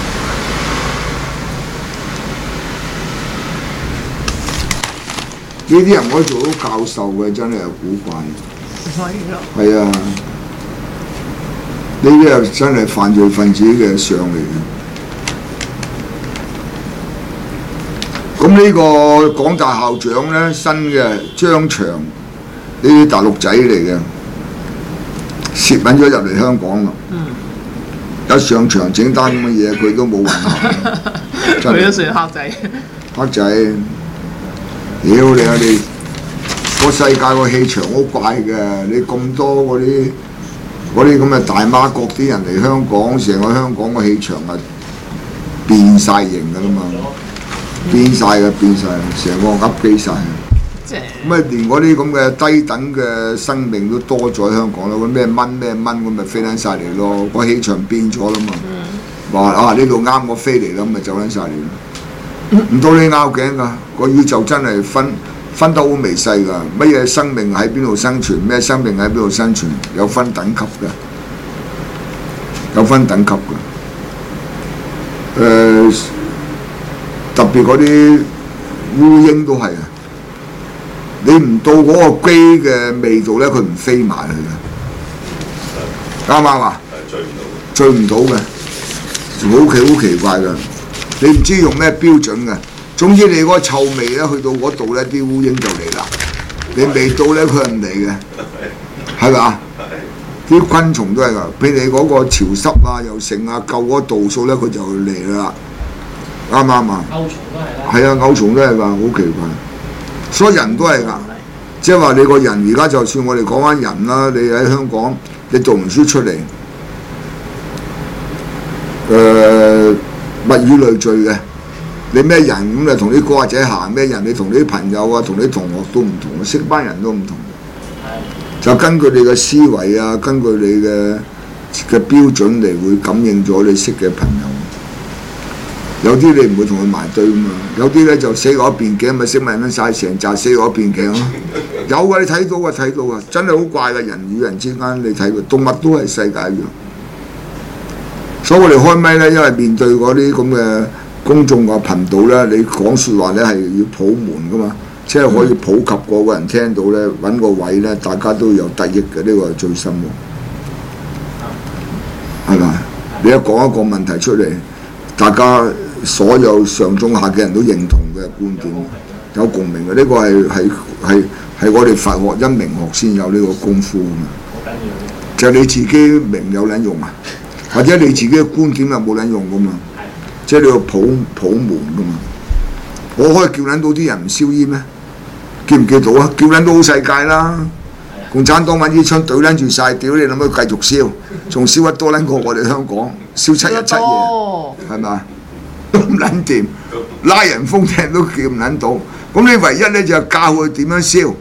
呢啲人可以做到教授嘅，真係有古怪。係啊，呢啲又真係犯罪分子嘅相嚟嘅。咁呢個港大校長咧，新嘅張翔呢啲大陸仔嚟嘅，攝引咗入嚟香港啦。一上場整單咁嘅嘢，佢都冇運行。 佢都算黑仔。 黑仔，屌你啊！你個世界個氣場好怪嘅，你咁多嗰啲咁嘅大媽國啲人嚟香港，成個香港個氣場啊變晒形㗎啦嘛。變晒嘅，成個噏機晒。咁啊，連嗰啲咁嘅低等嘅生命都多咗喺香港咯。嗰咩蚊咁咪飛撚晒嚟咯。個氣場變咗啦嘛。話呢度啱我飛嚟啦，咁咪走撚晒嚟咯。唔到你拗頸㗎，個宇宙真係分得好微細㗎。乜嘢生命喺邊度生存，咩生命喺邊度生存，有分等級㗎。特別嗰啲烏蠅都係啊！你唔到嗰個機嘅味道咧，佢唔飛埋去嘅，啱唔啱啊？追唔到嘅，好奇怪嘅。你唔知用咩標準嘅，總之你嗰個臭味咧，去到嗰度咧，啲烏蠅就嚟啦。你未到咧，佢唔嚟嘅，係咪啊？啲昆蟲都係㗎，俾你嗰個潮濕啊，又剩啊，夠嗰個度數咧，佢就嚟啦。啱唔啱啊？ 鈎蟲都係啦。 係啊，鈎蟲都係㗎，好奇怪。所以人都係㗎，即係話你個人而家就算我哋講翻人啦，你喺香港你讀完書出嚟，物以類聚嘅，你咩人咁就同啲哥仔行，咩人你同啲朋友啊，同啲同學都唔同，識班人都唔同。就根據你嘅思維啊，根據你嘅標準嚟會感應咗你識嘅朋友。有啲你唔會同佢埋堆㗎嘛，有啲咧就死我一邊頸，咪識埋撚晒成紮死我一邊頸咯。有㗎，你睇到㗎，真係好怪㗎，人與人之間你睇佢，動物都係世界一樣。所以我哋開咪咧，因為面對嗰啲咁嘅公眾嘅頻道咧，你講説話咧係要普門㗎嘛，即係可以普及個個人聽到咧，揾個位咧，大家都有得益嘅，呢個係最深喎，係咪？你一講一個問題出嚟。 大家所有上中下嘅人都認同嘅觀點，有共鳴嘅。呢個係我哋佛學因明學先有呢個功夫㗎嘛。就係你自己明有撚用啊，或者你自己嘅觀點又冇撚用㗎嘛。即係你個普門㗎嘛。我可以叫撚到啲人唔燒煙咩？記唔記到啊？叫撚到好世界啦！共產黨揾啲槍對撚住晒，屌你諗佢繼續燒，仲燒得多撚過我哋香港，燒7日7夜，係咪？都唔撚掂，拉人封艇都叫唔撚到。咁你唯一咧就教佢點樣燒。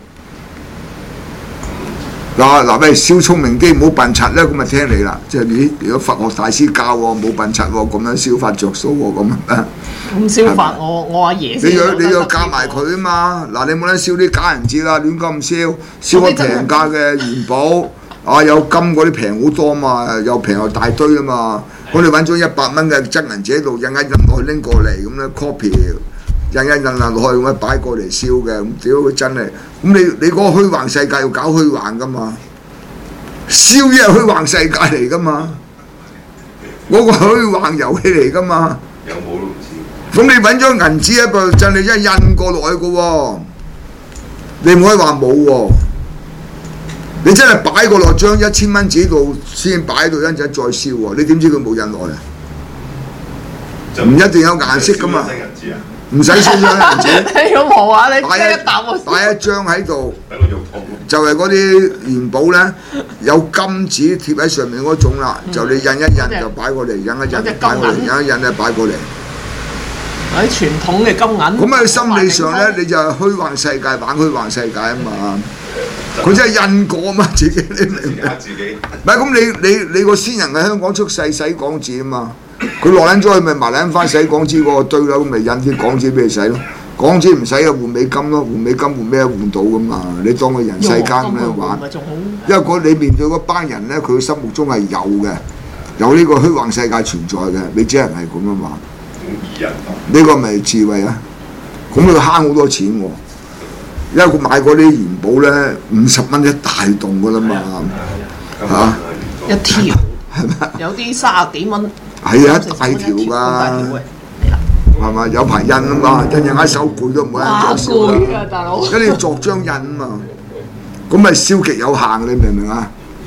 嗱，喂，燒聰明機唔好笨柒咧，咁咪聽你啦。即係咦，如果佛學大師教喎，冇笨柒喎，咁樣燒法着數喎，咁啊。 咁燒法我阿爺你要教埋佢啊嘛！嗱，你冇得燒啲假銀紙啦，亂咁燒個平價嘅元寶啊，有金嗰啲平好多嘛，又平又大堆啊嘛。咁你揾咗100蚊嘅真銀紙喺度印落去拎過嚟咁咧 copy 印落去咁樣擺過嚟燒嘅，咁屌佢真係咁你嗰個虛幻世界要搞虛幻噶嘛？燒嘢係虛幻世界嚟噶嘛？嗰個虛幻遊戲嚟噶嘛？ 有冇都唔知。 咁你揾咗銀紙一個真係一印過落去嘅喎，你唔可以話冇喎。你真係擺過落張1000蚊紙度先擺到一陣再燒喎，你點知佢冇印落啊？唔一定有顏色噶嘛，唔使燒張銀紙。 咁冇啊！你擺一張喺度，就係嗰啲元寶咧，有金紙貼喺上面嗰種啦，就你印一印就擺過嚟，印一印擺過嚟，印一印咧擺過嚟。 喺傳統嘅金銀。 咁喺心理上咧，你就係虛幻世界玩虛幻世界啊嘛。佢真係印過啊嘛，自己你明唔明？自己。唔係咁，你個先人喺香港出世洗港紙啊嘛，佢落撚咗去咪埋撚翻洗港紙嗰個堆咯，咁咪印啲港紙俾你洗咯。港紙唔使啊，換美金咯，換美金換咩換到噶嘛？你當佢人世間咁樣玩，因為你面對嗰班人咧，佢心目中係有呢個虛幻世界存在嘅，你只能係咁樣玩。呢個咪智慧啊！咁佢慳好多錢喎，因為佢買嗰啲元寶咧50蚊一大棟噶啦嘛，嚇一條係咪？有啲30幾蚊， 係啊，一大條㗎，係嘛？有排印啊嘛，印下手攰都唔會印著燒啦， 大佬， 因為你要作張印啊嘛，咁咪燒極有限，你明唔明啊？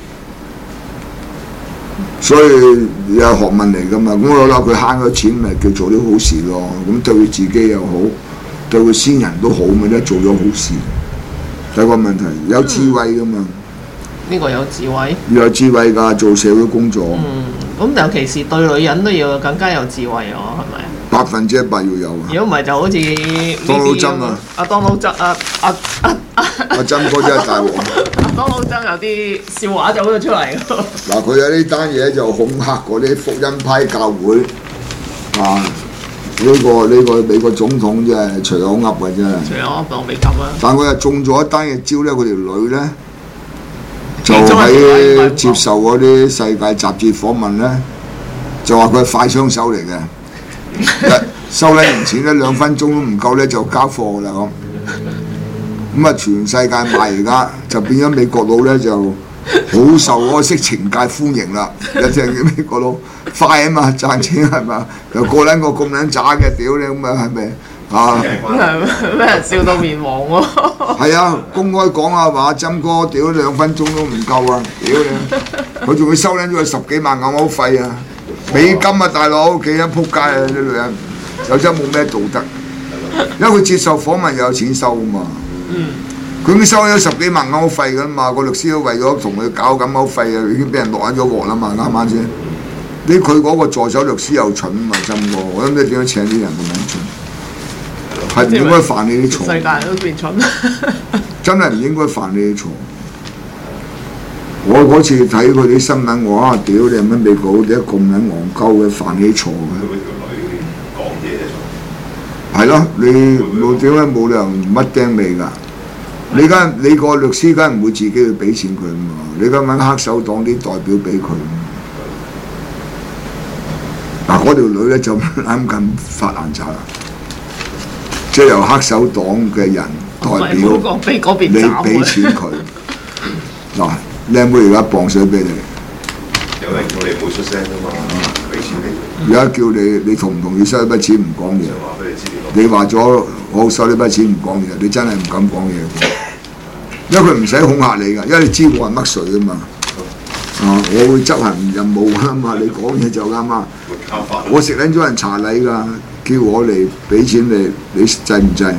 所以有學問嚟噶嘛，咁我諗佢慳咗錢咪叫做啲好事咯，咁對佢自己又好，對佢先人都好咪咧，做咗好事。第一個問題有智慧噶嘛， 呢個有智慧， 有智慧㗎，做社會工作。 咁尤其是對女人都要更加有智慧喎，係咪 ？100%要有啊！ 如果唔係就好似當老曾啊， 當老曾阿曾哥真係大鑊。 當老曾有啲笑話走咗出嚟。 嗱，佢有呢單嘢就恐嚇嗰啲福音派教會啊！呢個美國總統真係隨口噏嘅啫。 隨口噏當美金啊！ 但佢又中咗一單嘢招咧，佢條女咧就喺接受嗰啲世界雜誌訪問咧，就話佢係快槍手嚟嘅，收撚完錢咧2分鐘都唔夠咧就交貨啦咁。咁啊，全世界賣而家就變咗美國佬咧就好受嗰個色情界歡迎啦！一聽美國佬快啊嘛，賺錢係嘛，又個撚個咁撚渣嘅屌你咁啊係咪啊？ 咩人笑到面黃喎？ 係啊，公開講啊話針哥屌2分鐘都唔夠啊！屌你，佢仲要收撚咗佢10幾萬歐費啊！美金啊大佬，幾撚撲街啊啲女人，又真冇咩道德，因為佢接受訪問又有錢收啊嘛。佢已經收咗10幾萬歐費㗎啦嘛，個律師都為咗同佢搞緊歐費啊，已經俾人落咗鑊啦嘛，啱唔啱先？呢佢嗰個助手律師又蠢嘛，真喎！我諗你點樣請啲人咁樣蠢？係唔應該犯你啲錯。 世界人都變蠢。 真係唔應該犯你啲錯。我嗰次睇佢啲新聞，我屌你乜美國佬點解咁撚戇鳩嘅，犯起錯嘅？係咯，你冇點解冇理由乜釘尾㗎？你個律師梗係唔會自己去俾錢佢嘛？你梗揾黑手黨啲代表俾佢。嗱，嗰條女咧就啱咁發爛渣啦，即係由黑手黨嘅人代表你俾錢佢。嗱，靚妹而家磅水俾你。 有人叫你冇出聲啊嘛。 俾錢你。 而家叫你同唔同意收呢筆錢唔講嘢， 話俾你知你話咗我收呢筆錢唔講嘢，你真係唔敢講嘢，因為佢唔使恐嚇你㗎，因為你知我係乜水㗎嘛。我會執行任務㗎嘛，你講嘢就啱啊！我食撚咗人茶禮㗎，叫我嚟俾錢你制唔制？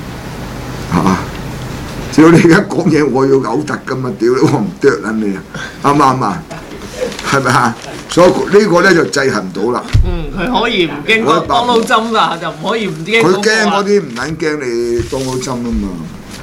屌你而家講嘢，我要嘔突㗎嘛！屌你，我唔啄撚你啊！啱唔啱啊？係咪啊？所以呢個咧就制衡到啦。 佢可以唔驚當撈針啦，就唔可以唔驚。 佢驚嗰啲唔撚驚你當撈針啊嘛。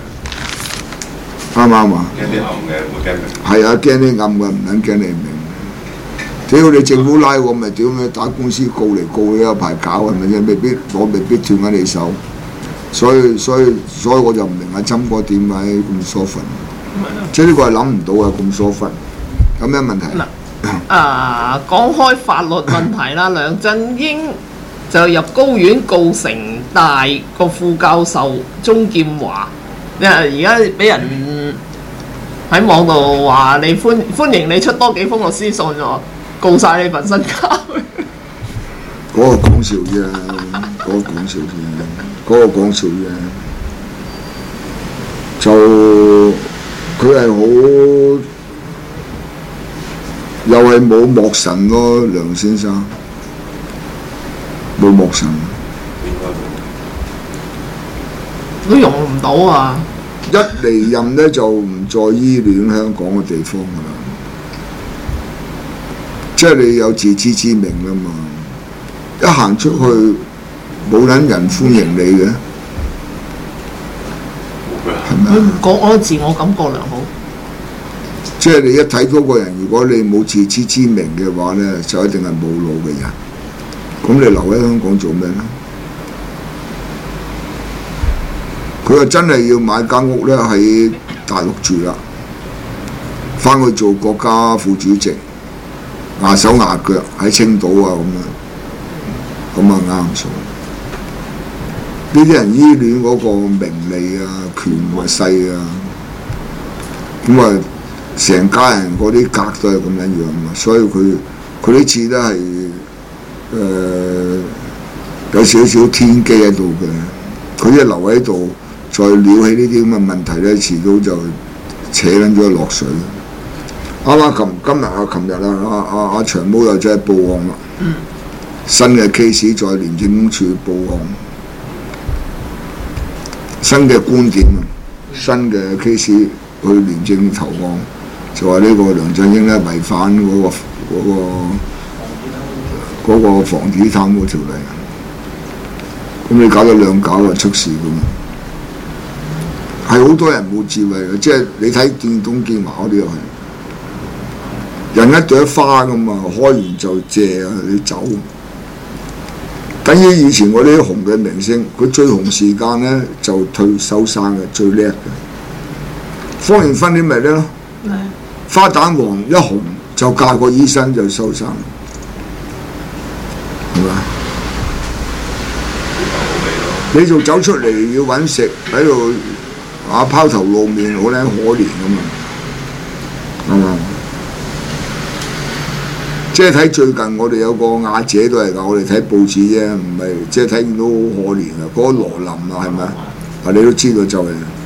啱唔啱啊？ 驚啲暗嘅，唔會驚明。 係啊，驚啲暗嘅，唔撚驚你明。屌你政府拉我咪屌你打官司告嚟告去有排搞係咪先？未必斷喺你手。所以我就唔明阿針哥點解咁疏忽。即係呢個係諗唔到啊，咁疏忽。有咩問題？ 講開法律問題啦，梁振英就入高院告城大個副教授鐘劍華，而家俾人喺網度話你歡迎你出多幾封律師信喎，告晒你份身家。 嗰個講笑啫，就佢係好。又係冇莫神咯，梁先生冇莫神， 都用唔到啊！ 一離任咧就唔再依戀香港嘅地方㗎啦，即係你有自知之明啦嘛，一行出去冇撚人歡迎你嘅，係咪？ 佢唔講我自我感覺良好。 即係你一睇嗰個人，如果你冇自知之明嘅話咧，就一定係冇腦嘅人。咁你留喺香港做咩咧？佢又真係要買間屋咧喺大陸住啦，翻去做國家副主席，牙手牙腳喺青島啊咁啊啱數。呢啲人依戀嗰個名利啊、權啊、勢啊，咁啊〜成家人嗰啲格都係咁樣樣嘛，所以佢呢次都係有少少天機喺度嘅。佢一留喺度，再撩起呢啲咁嘅問題咧，遲早就扯撚咗落水。啱啱琴日阿長毛又真係報案啦，新嘅 case 在廉政公署報案，新嘅觀點啊，新嘅 case 去廉政投案。就話呢個梁振英咧違反嗰個防止貪污條例，咁你搞到兩搞就出事㗎嘛？係好多人冇智慧嘅，即係你睇鍾劍華嗰啲又係人一朵花㗎嘛，開完就謝啊，你走。等於以前我啲紅嘅明星，佢最紅時間咧就退收山嘅，最叻嘅。方艷芬啲咪叻咯？花旦王一紅就嫁個醫生就收山，係咪？你就走出嚟要揾食喺度拋頭露面，好撚可憐㗎嘛，係嘛？即係睇最近我哋有個亞姐都係㗎，我哋睇報紙啫，唔係即係睇見到好可憐啊！嗰個羅琳啊，係咪啊？你都知道就係。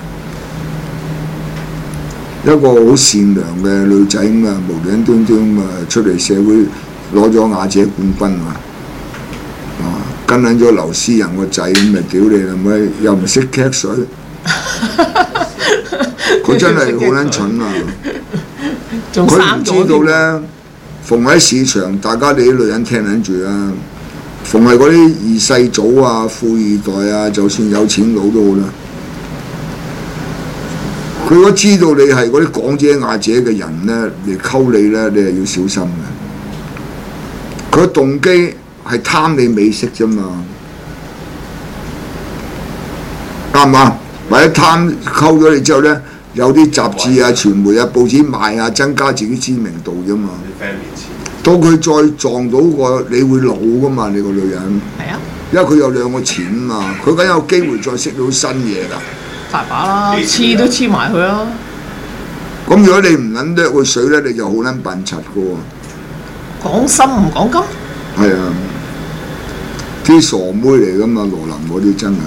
一個好善良嘅女仔咁啊，無端端咁啊出嚟社會攞咗亞姐冠軍跟緊咗劉詩人個仔咁咪屌你啦咪，又唔識劇水，佢真係好撚蠢啊！佢唔知道咧，逢喺市場，大家哋啲女人聽緊住啊，逢係嗰啲二世祖啊、富二代啊，就算有錢佬都好啦。佢如果知道你係嗰啲港姐亞姐嘅人咧嚟溝你咧，你係要小心嘅。佢嘅動機係貪你美色啫嘛，啱唔啱？或者貪溝咗你之後咧，有啲雜誌啊、傳媒啊、報紙賣啊，增加自己知名度啫嘛。到佢再撞到個，你會老噶嘛？你個女人， 係啊， 因為佢有兩個錢嘛，佢梗有機會再識到新嘢㗎。 大把啦，黐都黐埋佢啦。 咁如果你唔撚掠佢水咧，你就好撚笨柒㗎喎。 講心唔講金。 係啊，啲傻妹嚟噶嘛，羅琳嗰啲真係。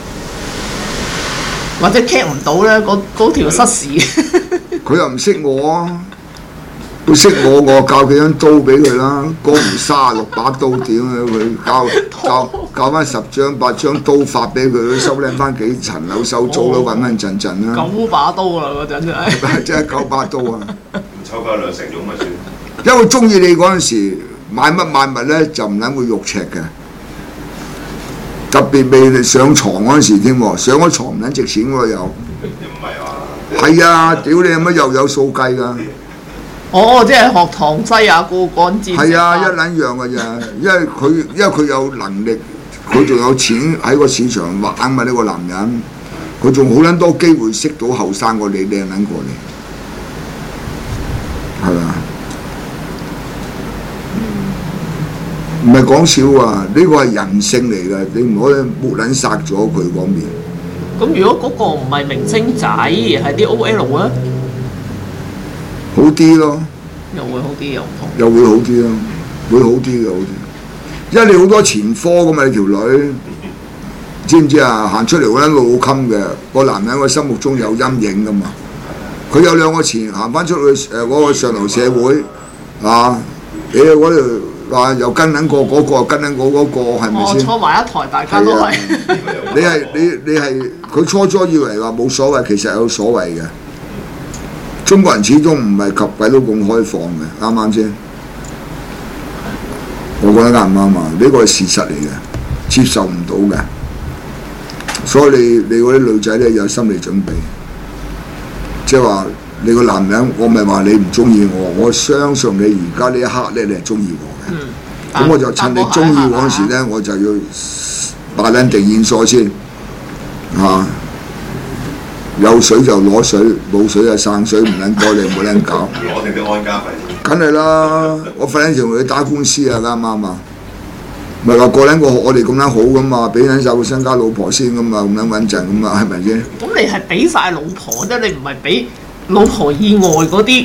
或者 catch 唔到咧，嗰條失事。 佢又唔識我啊！佢識我，我教幾張刀俾佢啦，江湖36把刀點啊！佢教翻10張8張刀法俾佢，都收靚翻幾層樓收租都穩穩陣陣啦。 9把刀啦嗰陣真係。 真係9把刀啊！ 抽翻2成傭咪算。 因為中意你嗰陣時買乜買物咧，就唔撚會肉赤嘅。特別未上床嗰陣時添喎，上咗床唔撚值錢喎又。 唔係話。 係啊！屌你乜又有數計㗎？ 哦，即係學唐西啊，過幹戰。 係啊，一撚樣㗎咋，因為佢有能力，佢仲有錢喺個市場玩嘛呢個男人，佢仲好撚多機會識到後生過你，靚撚過你，係嘛？唔係講笑啊！呢個係人性嚟㗎，你唔可以抹撚殺咗佢嗰面。 咁如果嗰個唔係明星仔，係啲 OL 啊？ 好啲咯， 又會好啲又唔同， 又會好啲咯，會好啲嘅好啲，因為你好多前科㗎嘛，你條女知唔知啊？行出嚟嗰陣老襟嘅，個男人個心目中有陰影㗎嘛。佢有2個前行翻出去嗰個上流社會啊，你嗰度話又跟緊過嗰個，又跟緊過嗰個，係咪先？ 坐埋一台，大家都係。 你係佢初以為話冇所謂，其實有所謂嘅。中國人始終唔係及鬼都咁開放嘅，啱唔啱先？我覺得啱唔啱啊？呢個係事實嚟嘅，接受唔到嘅。所以你嗰啲女仔咧有心理準備，即係話你個男人，我唔係話你唔中意我，我相信你而家呢一刻咧，你係中意我嘅。咁我就趁你中意嗰陣時咧，我就要擺撚定現鎖先嚇。有水就攞水，冇水就生水，唔撚多你冇撚搞。 攞定啲安家費。 梗係啦，我費撚事同佢打官司啊，啱唔啱啊？唔係話個撚個學我哋咁撚好噶嘛，俾撚晒個身家老婆先噶嘛，咁撚穩陣咁啊，係咪先？ 咁你係俾晒老婆啫，你唔係俾老婆以外嗰啲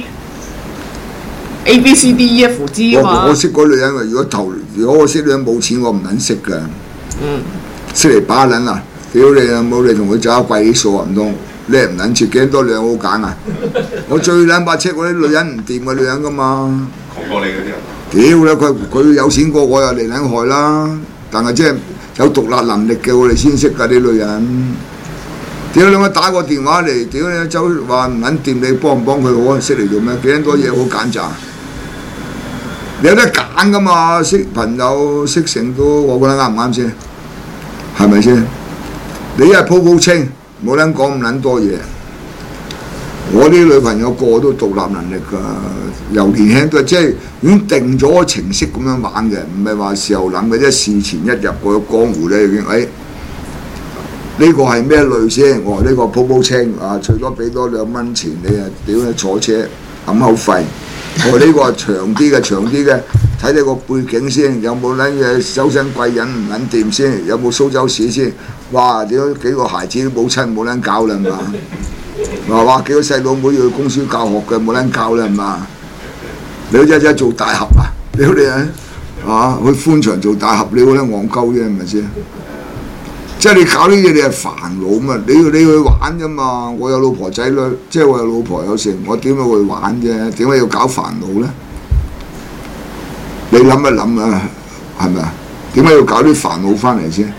A B C D E F G 啊嘛。我識嗰女人，如果我識女人冇錢，我唔撚識㗎。識嚟把撚啊！屌你啊！冇你同佢走下貴啲數啊，唔通？你係唔撚切幾多兩好揀啊？我最撚把車嗰啲女人唔掂嘅女人噶嘛。 窮過你嗰啲人。 屌啦！佢有錢過我又嚟撚害啦。但係即係有獨立能力嘅我哋先識㗎啲女人。屌你！我打個電話嚟，屌你周話唔撚掂，你幫唔幫佢好啊？識嚟做咩？幾撚多嘢好揀擇？你有得揀㗎嘛？識朋友識成都，我覺得啱唔啱先？係咪先？你一係鋪清。冇撚講咁撚多嘢，我啲女朋友個個都獨立能力㗎，由年輕到即係已經定咗個程式咁樣玩嘅，唔係話時候諗嘅啫。事前一入個江湖咧已經，呢個係咩類先？我話呢個鋪清啊，除咗俾多2蚊錢你啊，屌你坐車揞口費。我呢個係長啲嘅，睇你個背景先，有冇撚嘢周身貴人唔撚掂先，有冇蘇州市先？哇！屌幾個孩子都冇親冇撚教啦，係嘛？哇！幾個細佬妹要去供書教學嘅冇撚教啦，係嘛？你好似做大俠啊！屌你啊！去寬場做大俠，你好撚戇鳩啫，係咪先？即係你搞呢啲嘢，你係煩惱嘛？你去玩啫嘛！我有老婆仔女，即係我有老婆有成，我點解去玩啫？點解要搞煩惱咧？你諗一諗啊，係咪啊？點解要搞啲煩惱翻嚟先？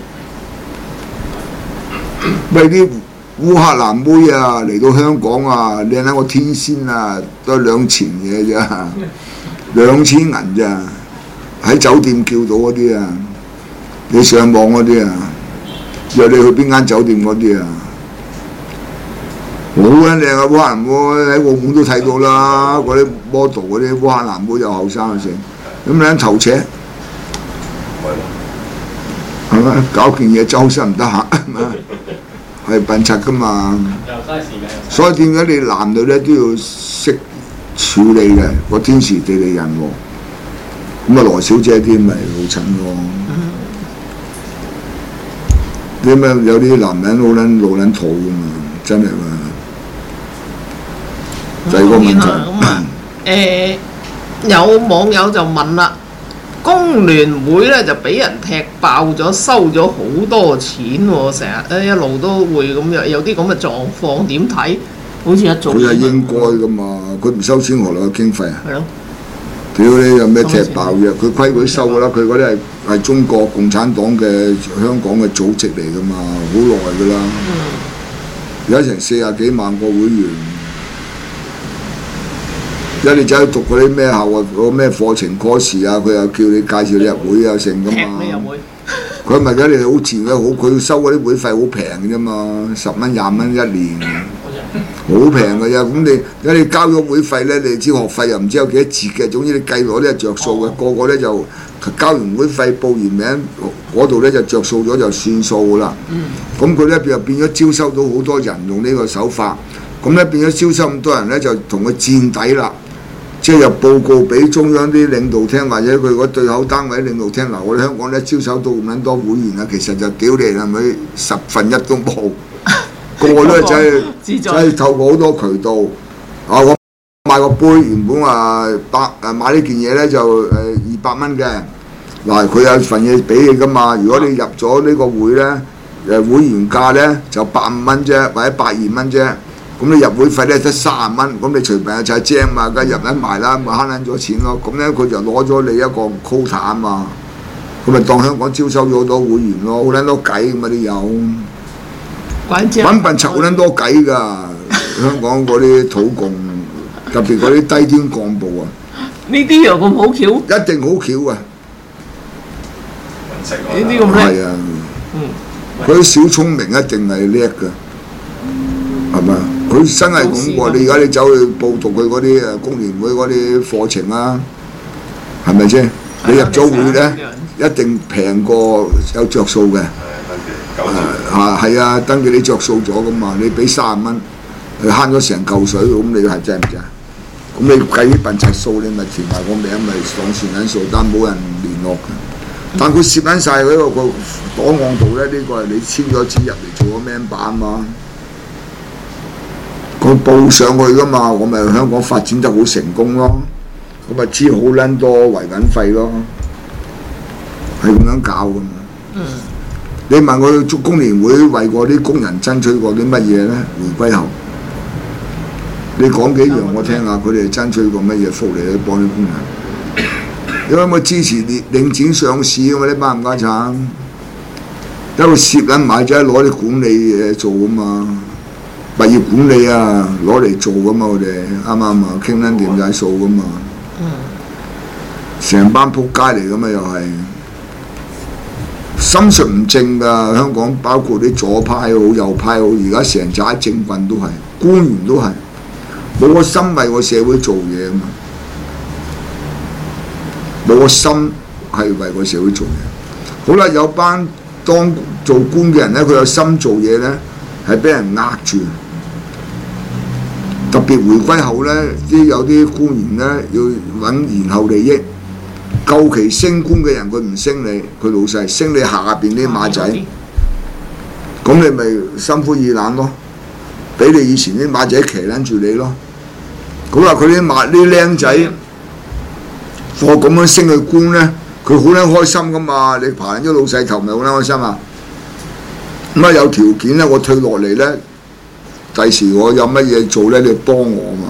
喂，啲烏克蘭妹啊嚟到香港啊，你睇我天仙啊，都係2錢嘢咋，2000銀咋？喺酒店叫到嗰啲啊，你上網嗰啲啊。約你去邊間酒店嗰啲啊，好撚靚啊！烏克蘭妹喺澳門都睇到啦，嗰啲 model 嗰啲烏克蘭妹又後生又成，咁撚頭扯，係咪？搞件嘢周身唔得閒，係笨柒噶嘛。所以點解你男女咧都要識處理嘅個天時地利人和，咁啊羅小姐啲咪老襯咯。啲咩有啲男人老撚肚㗎嘛，真係嘛，就係個問題。 有網友就問啦， 工聯會咧就俾人踢爆咗，收咗好多錢喎，成日一路都會咁樣有啲咁嘅狀況，點睇？好似一早佢係應該噶嘛，佢唔收錢何來有經費啊？ 係咯。 屌你有咩踢爆嘅？佢規矩收噶啦，佢嗰啲係中國共產黨嘅香港嘅組織嚟噶嘛，好耐噶啦。而家成40幾萬個會員。而家你走去讀嗰啲咩校啊，嗰咩課程 course 啊，佢又叫你介紹你入會啊，成噶嘛。 你入會。 佢咪梗係好自然好，佢收嗰啲會費好平嘅啫嘛，10蚊20蚊一年，好平嘅啫。咁你交咗會費咧，你知學費又唔知有幾多折嘅，總之你計落咧係着數嘅，個個咧就交完會費報完名嗰度咧就着數咗就算數啦。咁佢咧又變咗招收到好多人用呢個手法，咁咧變咗招收咁多人咧就同佢墊底啦。即係又報告俾中央啲領導聽，或者佢嗰對口單位領導聽。嗱，我哋香港咧招手到咁撚多會員啊，其實就屌你係咪1/10都冇，個個都係走去透過好多渠道。我買個杯原本話買呢件嘢咧就200蚊嘅，嗱佢有份嘢俾你噶嘛。如果你入咗呢個會咧，會員價咧就85蚊啫，或者82蚊啫。咁你入會費咧得30蚊，咁你隨便就係精嘛，梗係入緊埋啦，咪慳撚咗錢咯。咁咧佢就攞咗你一個 quota 啊嘛，咁咪當香港招收咗好多會員咯，好撚多計咁啊啲有，揾笨賊好撚多計㗎。香港嗰啲土共，特別嗰啲低端幹部啊， 呢啲又咁好巧？ 一定好巧啊！ 呢啲咁叻？ 係啊，嗰啲小聰明一定係叻㗎，係咪？佢真係咁喎！你而家你走去報讀佢嗰啲工聯會嗰啲課程啊，係咪先？你入咗會咧，一定平過有着數嘅。係啊，登記你着數咗噶嘛？你俾30蚊，慳咗成嚿水，咁你係真唔真？咁你計啲笨柒數，你咪填埋個名，咪當算緊數，但冇人聯絡嘅。但佢攝緊晒嗰個檔案度咧，呢個係你簽咗紙入嚟做個 member 啊嘛。佢報上去噶嘛，我咪香港發展得好成功咯，咁咪知好撚多維穩費咯，係咁樣搞噶嘛。你問佢工聯會為過啲工人爭取過啲乜嘢咧？回歸後，你講幾樣我聽下，佢哋爭取過乜嘢福利咧？幫啲工人，你有冇支持領展上市啊嘛？呢班冚家鏟，一路攝緊買仔攞啲管理嘢做噶嘛。物業管理啊，攞嚟做噶嘛，我哋啱唔啱啊？傾撚掂晒數噶嘛，成班仆街嚟噶嘛，又係心術唔正㗎。香港包括啲左派好、右派好，而家成扎政棍都係，官員都係冇個心為個社會做嘢啊嘛，冇個心係為個社會做嘢。好啦，有班當做官嘅人咧，佢有心做嘢咧，係俾人呃住。特別回歸後咧，有啲官員咧要揾延後利益，夠期升官嘅人佢唔升你，佢老細升你下邊啲馬仔，咁你咪心灰意冷咯，俾你以前啲馬仔騎撚住你咯。咁話佢啲僆仔，我咁樣升佢官咧，佢好撚開心噶嘛，你爬咗老細頭咪好撚開心啊！咁啊有條件咧，我退落嚟咧。第時我有乜嘢做咧，你幫我嘛？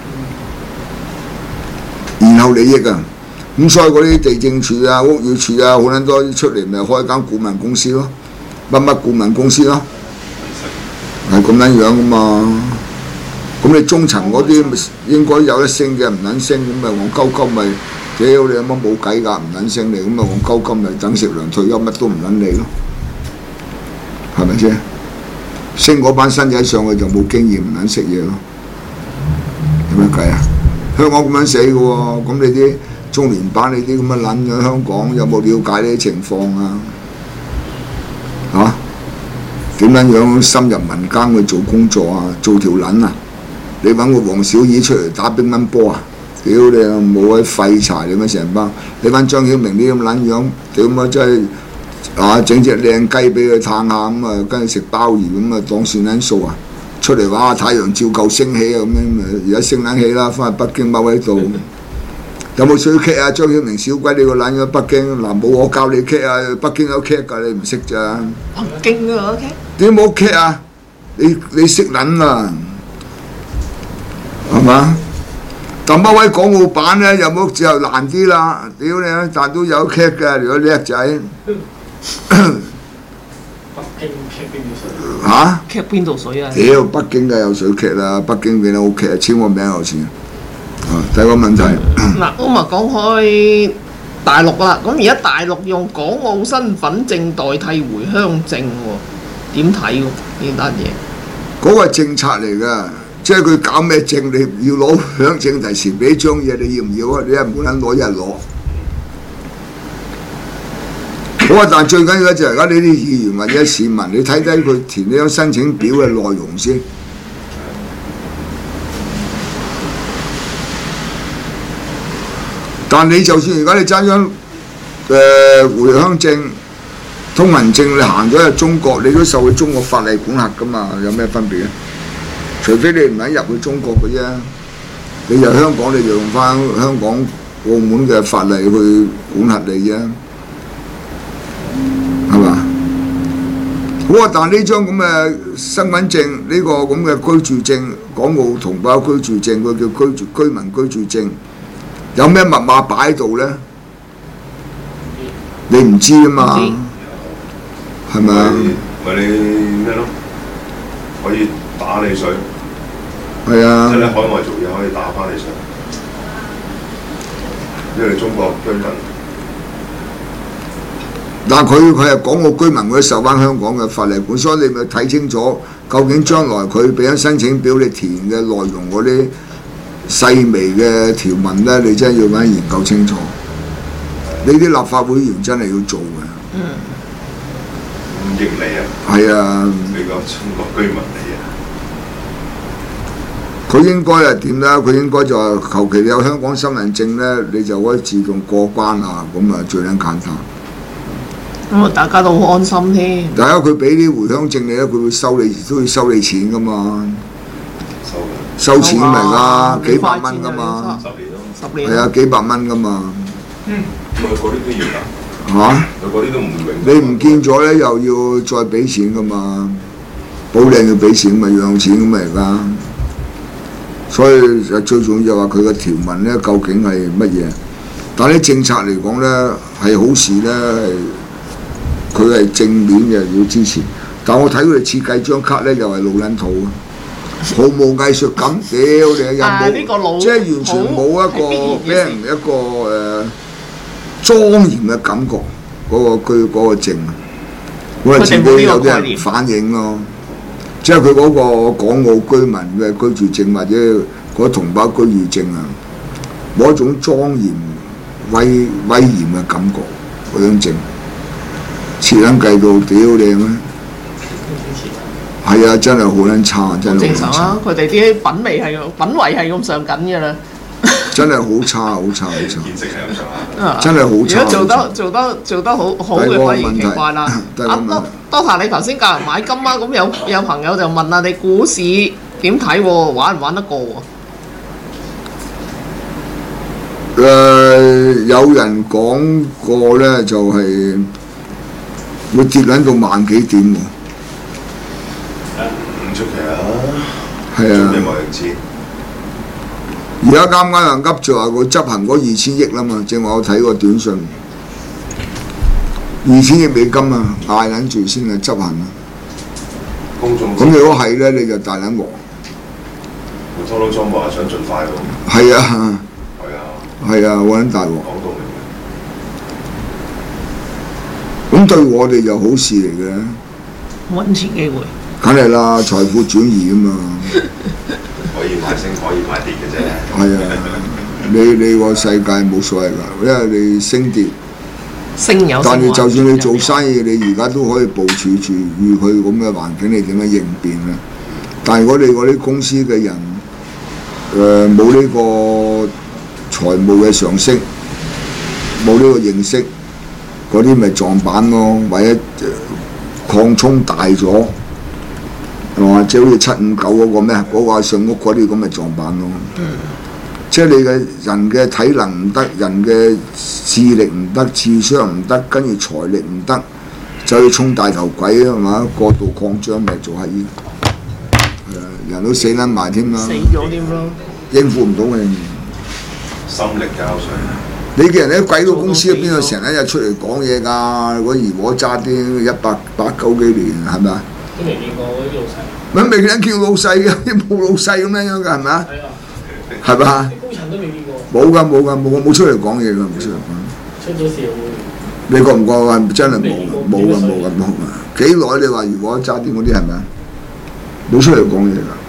然後利益啊，咁所以嗰啲地政處啊、屋宇署啊，好撚多出嚟咪開間顧問公司咯，乜顧問公司咯，係咁樣樣噶嘛。咁你中層嗰啲咪應該有得升嘅，唔撚升咁咪戇鳩鳩咪，屌你有乜冇計㗎？唔撚升你咁咪戇鳩鳩咪等食糧退休乜都唔撚理咯，係咪先？升嗰班新仔上去就冇經驗，唔撚識嘢咯，有咩計啊？香港咁樣死嘅喎，咁你啲中聯辦你啲咁嘅撚喺香港有冇了解呢啲情況啊？嚇？點樣深入民間去做工作啊？做條撚啊？你揾個黃小儀出嚟打乒乓波啊？屌你冇位廢柴你咩成班？你揾張曉明啲咁撚樣，屌乜真係〜整隻靚雞俾佢嘆下咁啊，跟住食鮑魚咁啊，當算撚數啊！出嚟哇，太陽照舊升起啊咁樣，而家升撚起啦，翻去北京踎喺度， 有冇水劇啊？張曉明小鬼你個撚喺北京嗱冇我教你劇啊！北京有劇㗎，你唔識咋？ 北京啊 OK。 點冇劇啊？你識撚啊？係嘛？但乜位港澳版咧有冇就難啲啦？屌你啊！但都有劇嘅，如果叻仔。 北京劇邊度水？ 嚇？ 劇邊度水啊？ 屌，北京梗係有水劇啦，北京邊有劇啊？簽我名有錢。第一個問題。 嗱，咁啊講開大陸啦，咁而家大陸用港澳身份證代替回鄉證喎，點睇喎呢單嘢？ 嗰個係政策嚟㗎。即係佢搞咩證？你要攞鄉證，第時俾張嘢，你要唔要啊？你係冇撚攞一日攞。好啊！但最緊要就係而家呢啲議員或者市民，你睇睇佢填呢張申請表嘅內容先。但你就算而家你揸張回鄉證、通行證，你行咗入中國，你都受佢中國法例管轄㗎嘛？有咩分別啊？除非你唔肯入去中國嘅啫，你入香港你就用翻香港、澳門嘅法例去管轄你啫，係嘛？好啊！但呢張咁嘅身份證，呢個咁嘅居住證，港澳同胞居住證，佢叫居民居住證，有咩密碼擺喺度咧？你唔知啊嘛，係咪啊？ 咪你咩咯？可以打你水。 係啊。 即係你海外做嘢可以打翻你水，因為你中國居民。但佢係港澳居民，佢受翻香港嘅法例管，所以你咪睇清楚，究竟將來佢俾咗申請表你填嘅內容嗰啲細微嘅條文咧，你真係要揾研究清楚。呢啲立法會議員真係要做嘅。 5億你啊！ 係啊。 你個中國居民嚟啊！ 佢應該係點咧？佢應該就係求其你有香港身份證咧，你就可以自動過關啊！咁啊最撚簡單。 咁啊，大家都好安心添。 大家佢俾啲回鄉證你咧，佢會收你，都要收你錢噶嘛。收錢嚟㗎，幾百蚊㗎嘛。 10年。 係啊，幾百蚊㗎嘛。 佢嗰啲都要㗎。 嚇？ 佢嗰啲都唔永。 你唔見咗咧，又要再俾錢㗎嘛？保領要俾錢咪養錢咁咪而家。所以最重要就話佢嘅條文咧，究竟係乜嘢？但係政策嚟講咧，係好事咧，佢係正面嘅，要支持。但我睇佢哋設計張卡咧，又係老撚土啊，毫無藝術感，屌你又冇，即係完全冇一個俾人一個莊嚴嘅感覺，嗰個證啊，我哋自己有啲人反映咯。即係佢嗰個港澳居民嘅居住證或者嗰同胞居住證啊，冇一種莊嚴威嚴嘅感覺嗰張證，設撚計到屌你咩？係啊，真係好撚差，真係好撚差。正常啊，佢哋啲品味係咁上緊㗎啦。 真係好差，好差，好差。 見識係咁上下。 真係好差。 如果做得好嘅，反而奇怪啦。多塔，你頭先教人買金啊，咁有朋友就問啊，你股市點睇喎？玩唔玩得過喎？有人講過咧，就係會跌撚到萬幾點喎。 唔出奇啊！ 係啊。 做咩貿易戰？ 而家啱啱又噏住話佢執行嗰2000億啦嘛，正話我睇個短信，2000億美金啊，嗌撚住先係執行啊。咁如果係咧，你就大撚鑊。 特朗普話想盡快喎。 係啊。係啊，好撚大鑊。 講到明。咁對我哋就好事嚟嘅。 揾錢機會。 梗係啦，財富轉移啊嘛。 可以買升，可以買跌嘅啫。 係啊，你個世界冇所謂㗎，因為你升跌。但係就算你做生意，你而家都可以部署住預佢咁嘅環境，你點樣應變咧？但係我哋嗰啲公司嘅人，冇呢個財務嘅常識，冇呢個認識，嗰啲咪撞板咯，或者擴充大咗。即係好似759嗰個咩，嗰個上屋嗰啲咁咪撞板咯。 即係你嘅人嘅體能唔得，人嘅智力唔得，智商唔得，跟住財力唔得，就要衝大頭鬼係嘛？過度擴張咪做乞衣，人都死撚埋添啦， 死咗添咯。 應付唔到嘅。 心力交瘁。 你嘅人喺鬼佬公司邊度成日出嚟講嘢㗎？嗰兒我揸啲180幾年係咪啊？ 都未見過嗰啲老細。 咪未見叫老細嘅，冇老細咁樣㗎係咪啊？ 係啊。 係嘛？ 啲高層都未見過。 冇出嚟講嘢㗎，冇出嚟講。 出咗事會。 你覺唔覺啊？真係冇㗎。幾耐你話如果揸啲嗰啲係咪啊？冇出嚟講嘢㗎，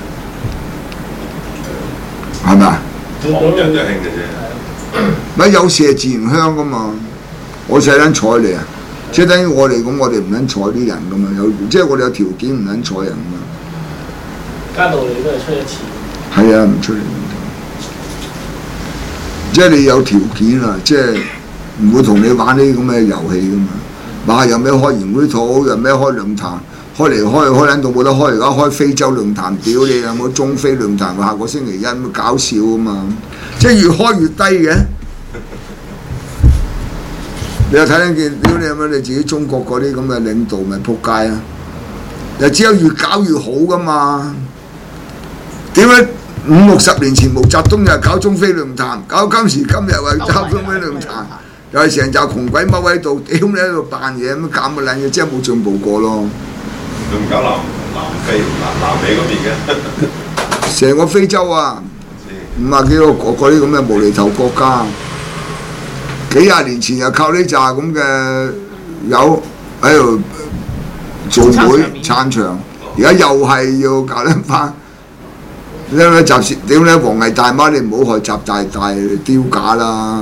係咪啊？ 旁人就興嘅啫。 咪有事係自然香㗎嘛。我使撚睬你啊！即係等於我哋咁，我哋唔撚睬啲人㗎嘛。即係我哋有條件唔撚睬人㗎嘛。 加道理都係出一次。 係啊，唔出嚟。即係你有條件啊，即係唔會同你玩呢啲咁嘅遊戲㗎嘛。話有咩開研會討，有咩開論壇，開嚟開撚到冇得開，而家開非洲論壇，屌你有冇中非論壇？下個星期一咁搞笑啊嘛！即係越開越低嘅。你又睇得見，屌你有冇你自己中國嗰啲咁嘅領導咪撲街啊！又只有越搞越好㗎嘛！點解50-60年前毛澤東又搞中非論壇，搞今時今日話搞中非論壇，又係成紮窮鬼踎喺度，屌你喺度扮嘢咁搞乜撚嘢，真係冇進步過咯。 佢唔搞南美嗰邊嘅， 成個非洲啊，50幾個嗰啲咁嘅無厘頭國家，幾廿年前又靠呢扎咁嘅友喺度做會撐場，而家又係要搞一番。你睇習點咧？黃毅大媽，你唔好害習大丟架啦！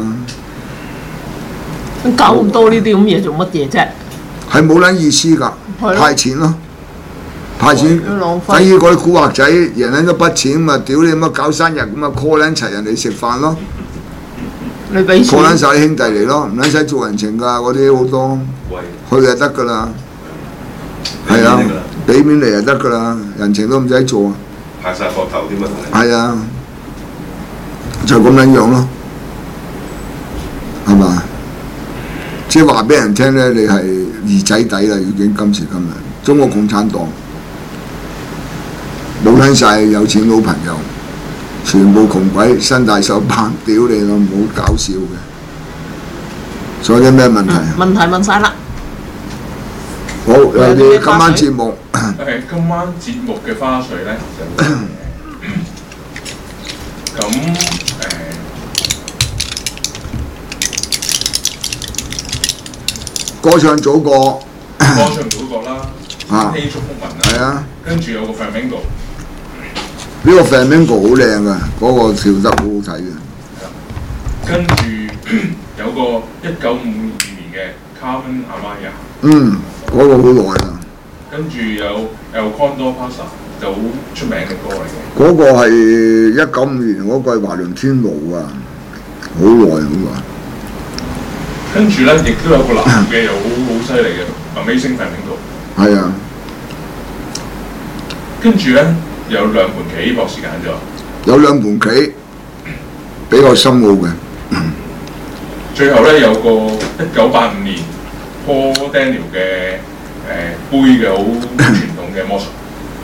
搞咁多呢啲咁嘢做乜嘢啫？ 係冇撚意思㗎，派錢咯，派錢。等於嗰啲古惑仔贏撚咗筆錢嘛，屌你乜搞生日咁啊 call 撚齊人哋食飯咯， 你俾錢 call 撚晒啲兄弟嚟咯，唔撚使做人情㗎，嗰啲好多，去就得㗎啦。係啊，俾面嚟就得㗎啦，人情都唔使做啊。 派晒膊頭添啊！ 係啊，就咁樣樣咯，係嘛？即係話俾人聽咧，你係二仔底啦，已經今時今日，中國共產黨冇撚晒有錢佬朋友，全部窮鬼，身大手板，屌你咯，唔好搞笑嘅。仲有啲咩問題？ 問題問晒啦。 好，有啲今晚節目。 今晚節目嘅花絮咧，咁歌唱祖國， 歌唱祖國啦，希祝福文啦， 係啊， 跟住有個 Flamingo， 呢個 Flamingo 好靚啊，嗰個跳得好好睇嘅。 跟住有個1952年嘅 Carmen Amaya， 嗰個好耐啦。 跟住有 El Condor Pasa 就好出名嘅歌嚟嘅。 嗰個係1952年嗰個係華倫天奴啊，好耐好耐。 跟住咧，亦都有個男嘅又好犀利嘅 Amazing Flamingo。係啊。跟住咧有兩盤棋博時間咗。 有兩盤棋比較深奧嘅。 最後咧有個1985年 Paul Daniel 嘅杯嘅好傳統嘅魔術。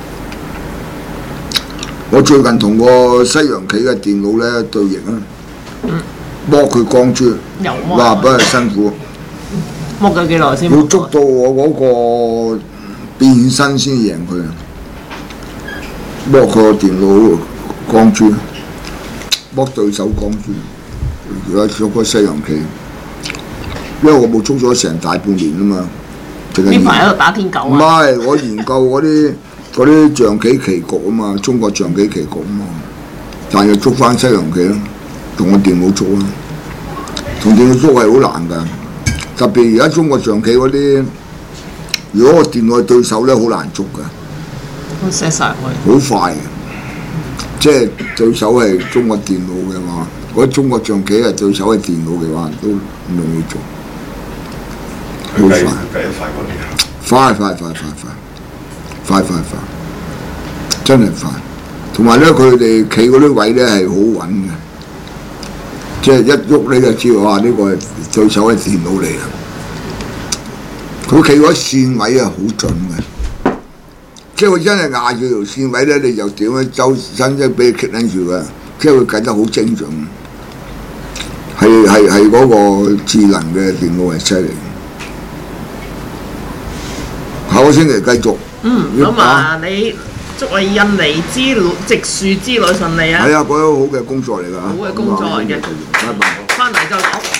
我最近同個西洋棋嘅電腦咧對弈啊，剝佢光珠，哇！不過辛苦。 剝咗幾耐先？ 要捉到我嗰個變身先贏佢啊！剝佢個電腦光珠，剝對手光珠。而家捉個西洋棋，因為我冇捉咗成大半年啊嘛。 呢排喺度打天九啊！ 唔係，我研究嗰啲象棋棋局啊嘛，中國象棋棋局啊嘛，但係捉翻西洋棋咯，同我電腦捉啦，同電腦捉係好難㗎，特別而家中國象棋嗰啲，如果個電腦係對手咧，好難捉㗎， 都寫晒佢， 好快嘅，即係對手係中國電腦嘅話，如果中國象棋係對手係電腦嘅話，都唔容易做。好快， 計得快過你啊！ 快，真係快。同埋咧，佢哋企嗰啲位咧係好穩嘅， 即係一喐你就知道哇！呢、個對手係電腦嚟嘅。佢企嗰線位啊，好準嘅。即係佢真係壓住條線位咧，你就點樣周身即係俾佢棘緊住嘅。即係佢計得好精準。係嗰個智能嘅電腦係犀利。下個星期繼續。 咁啊，你祝你印尼植樹之旅順利啊！ 係啊，嗰啲好嘅工作嚟㗎。 好嘅工作嚟嘅。 拜拜。 翻嚟再講。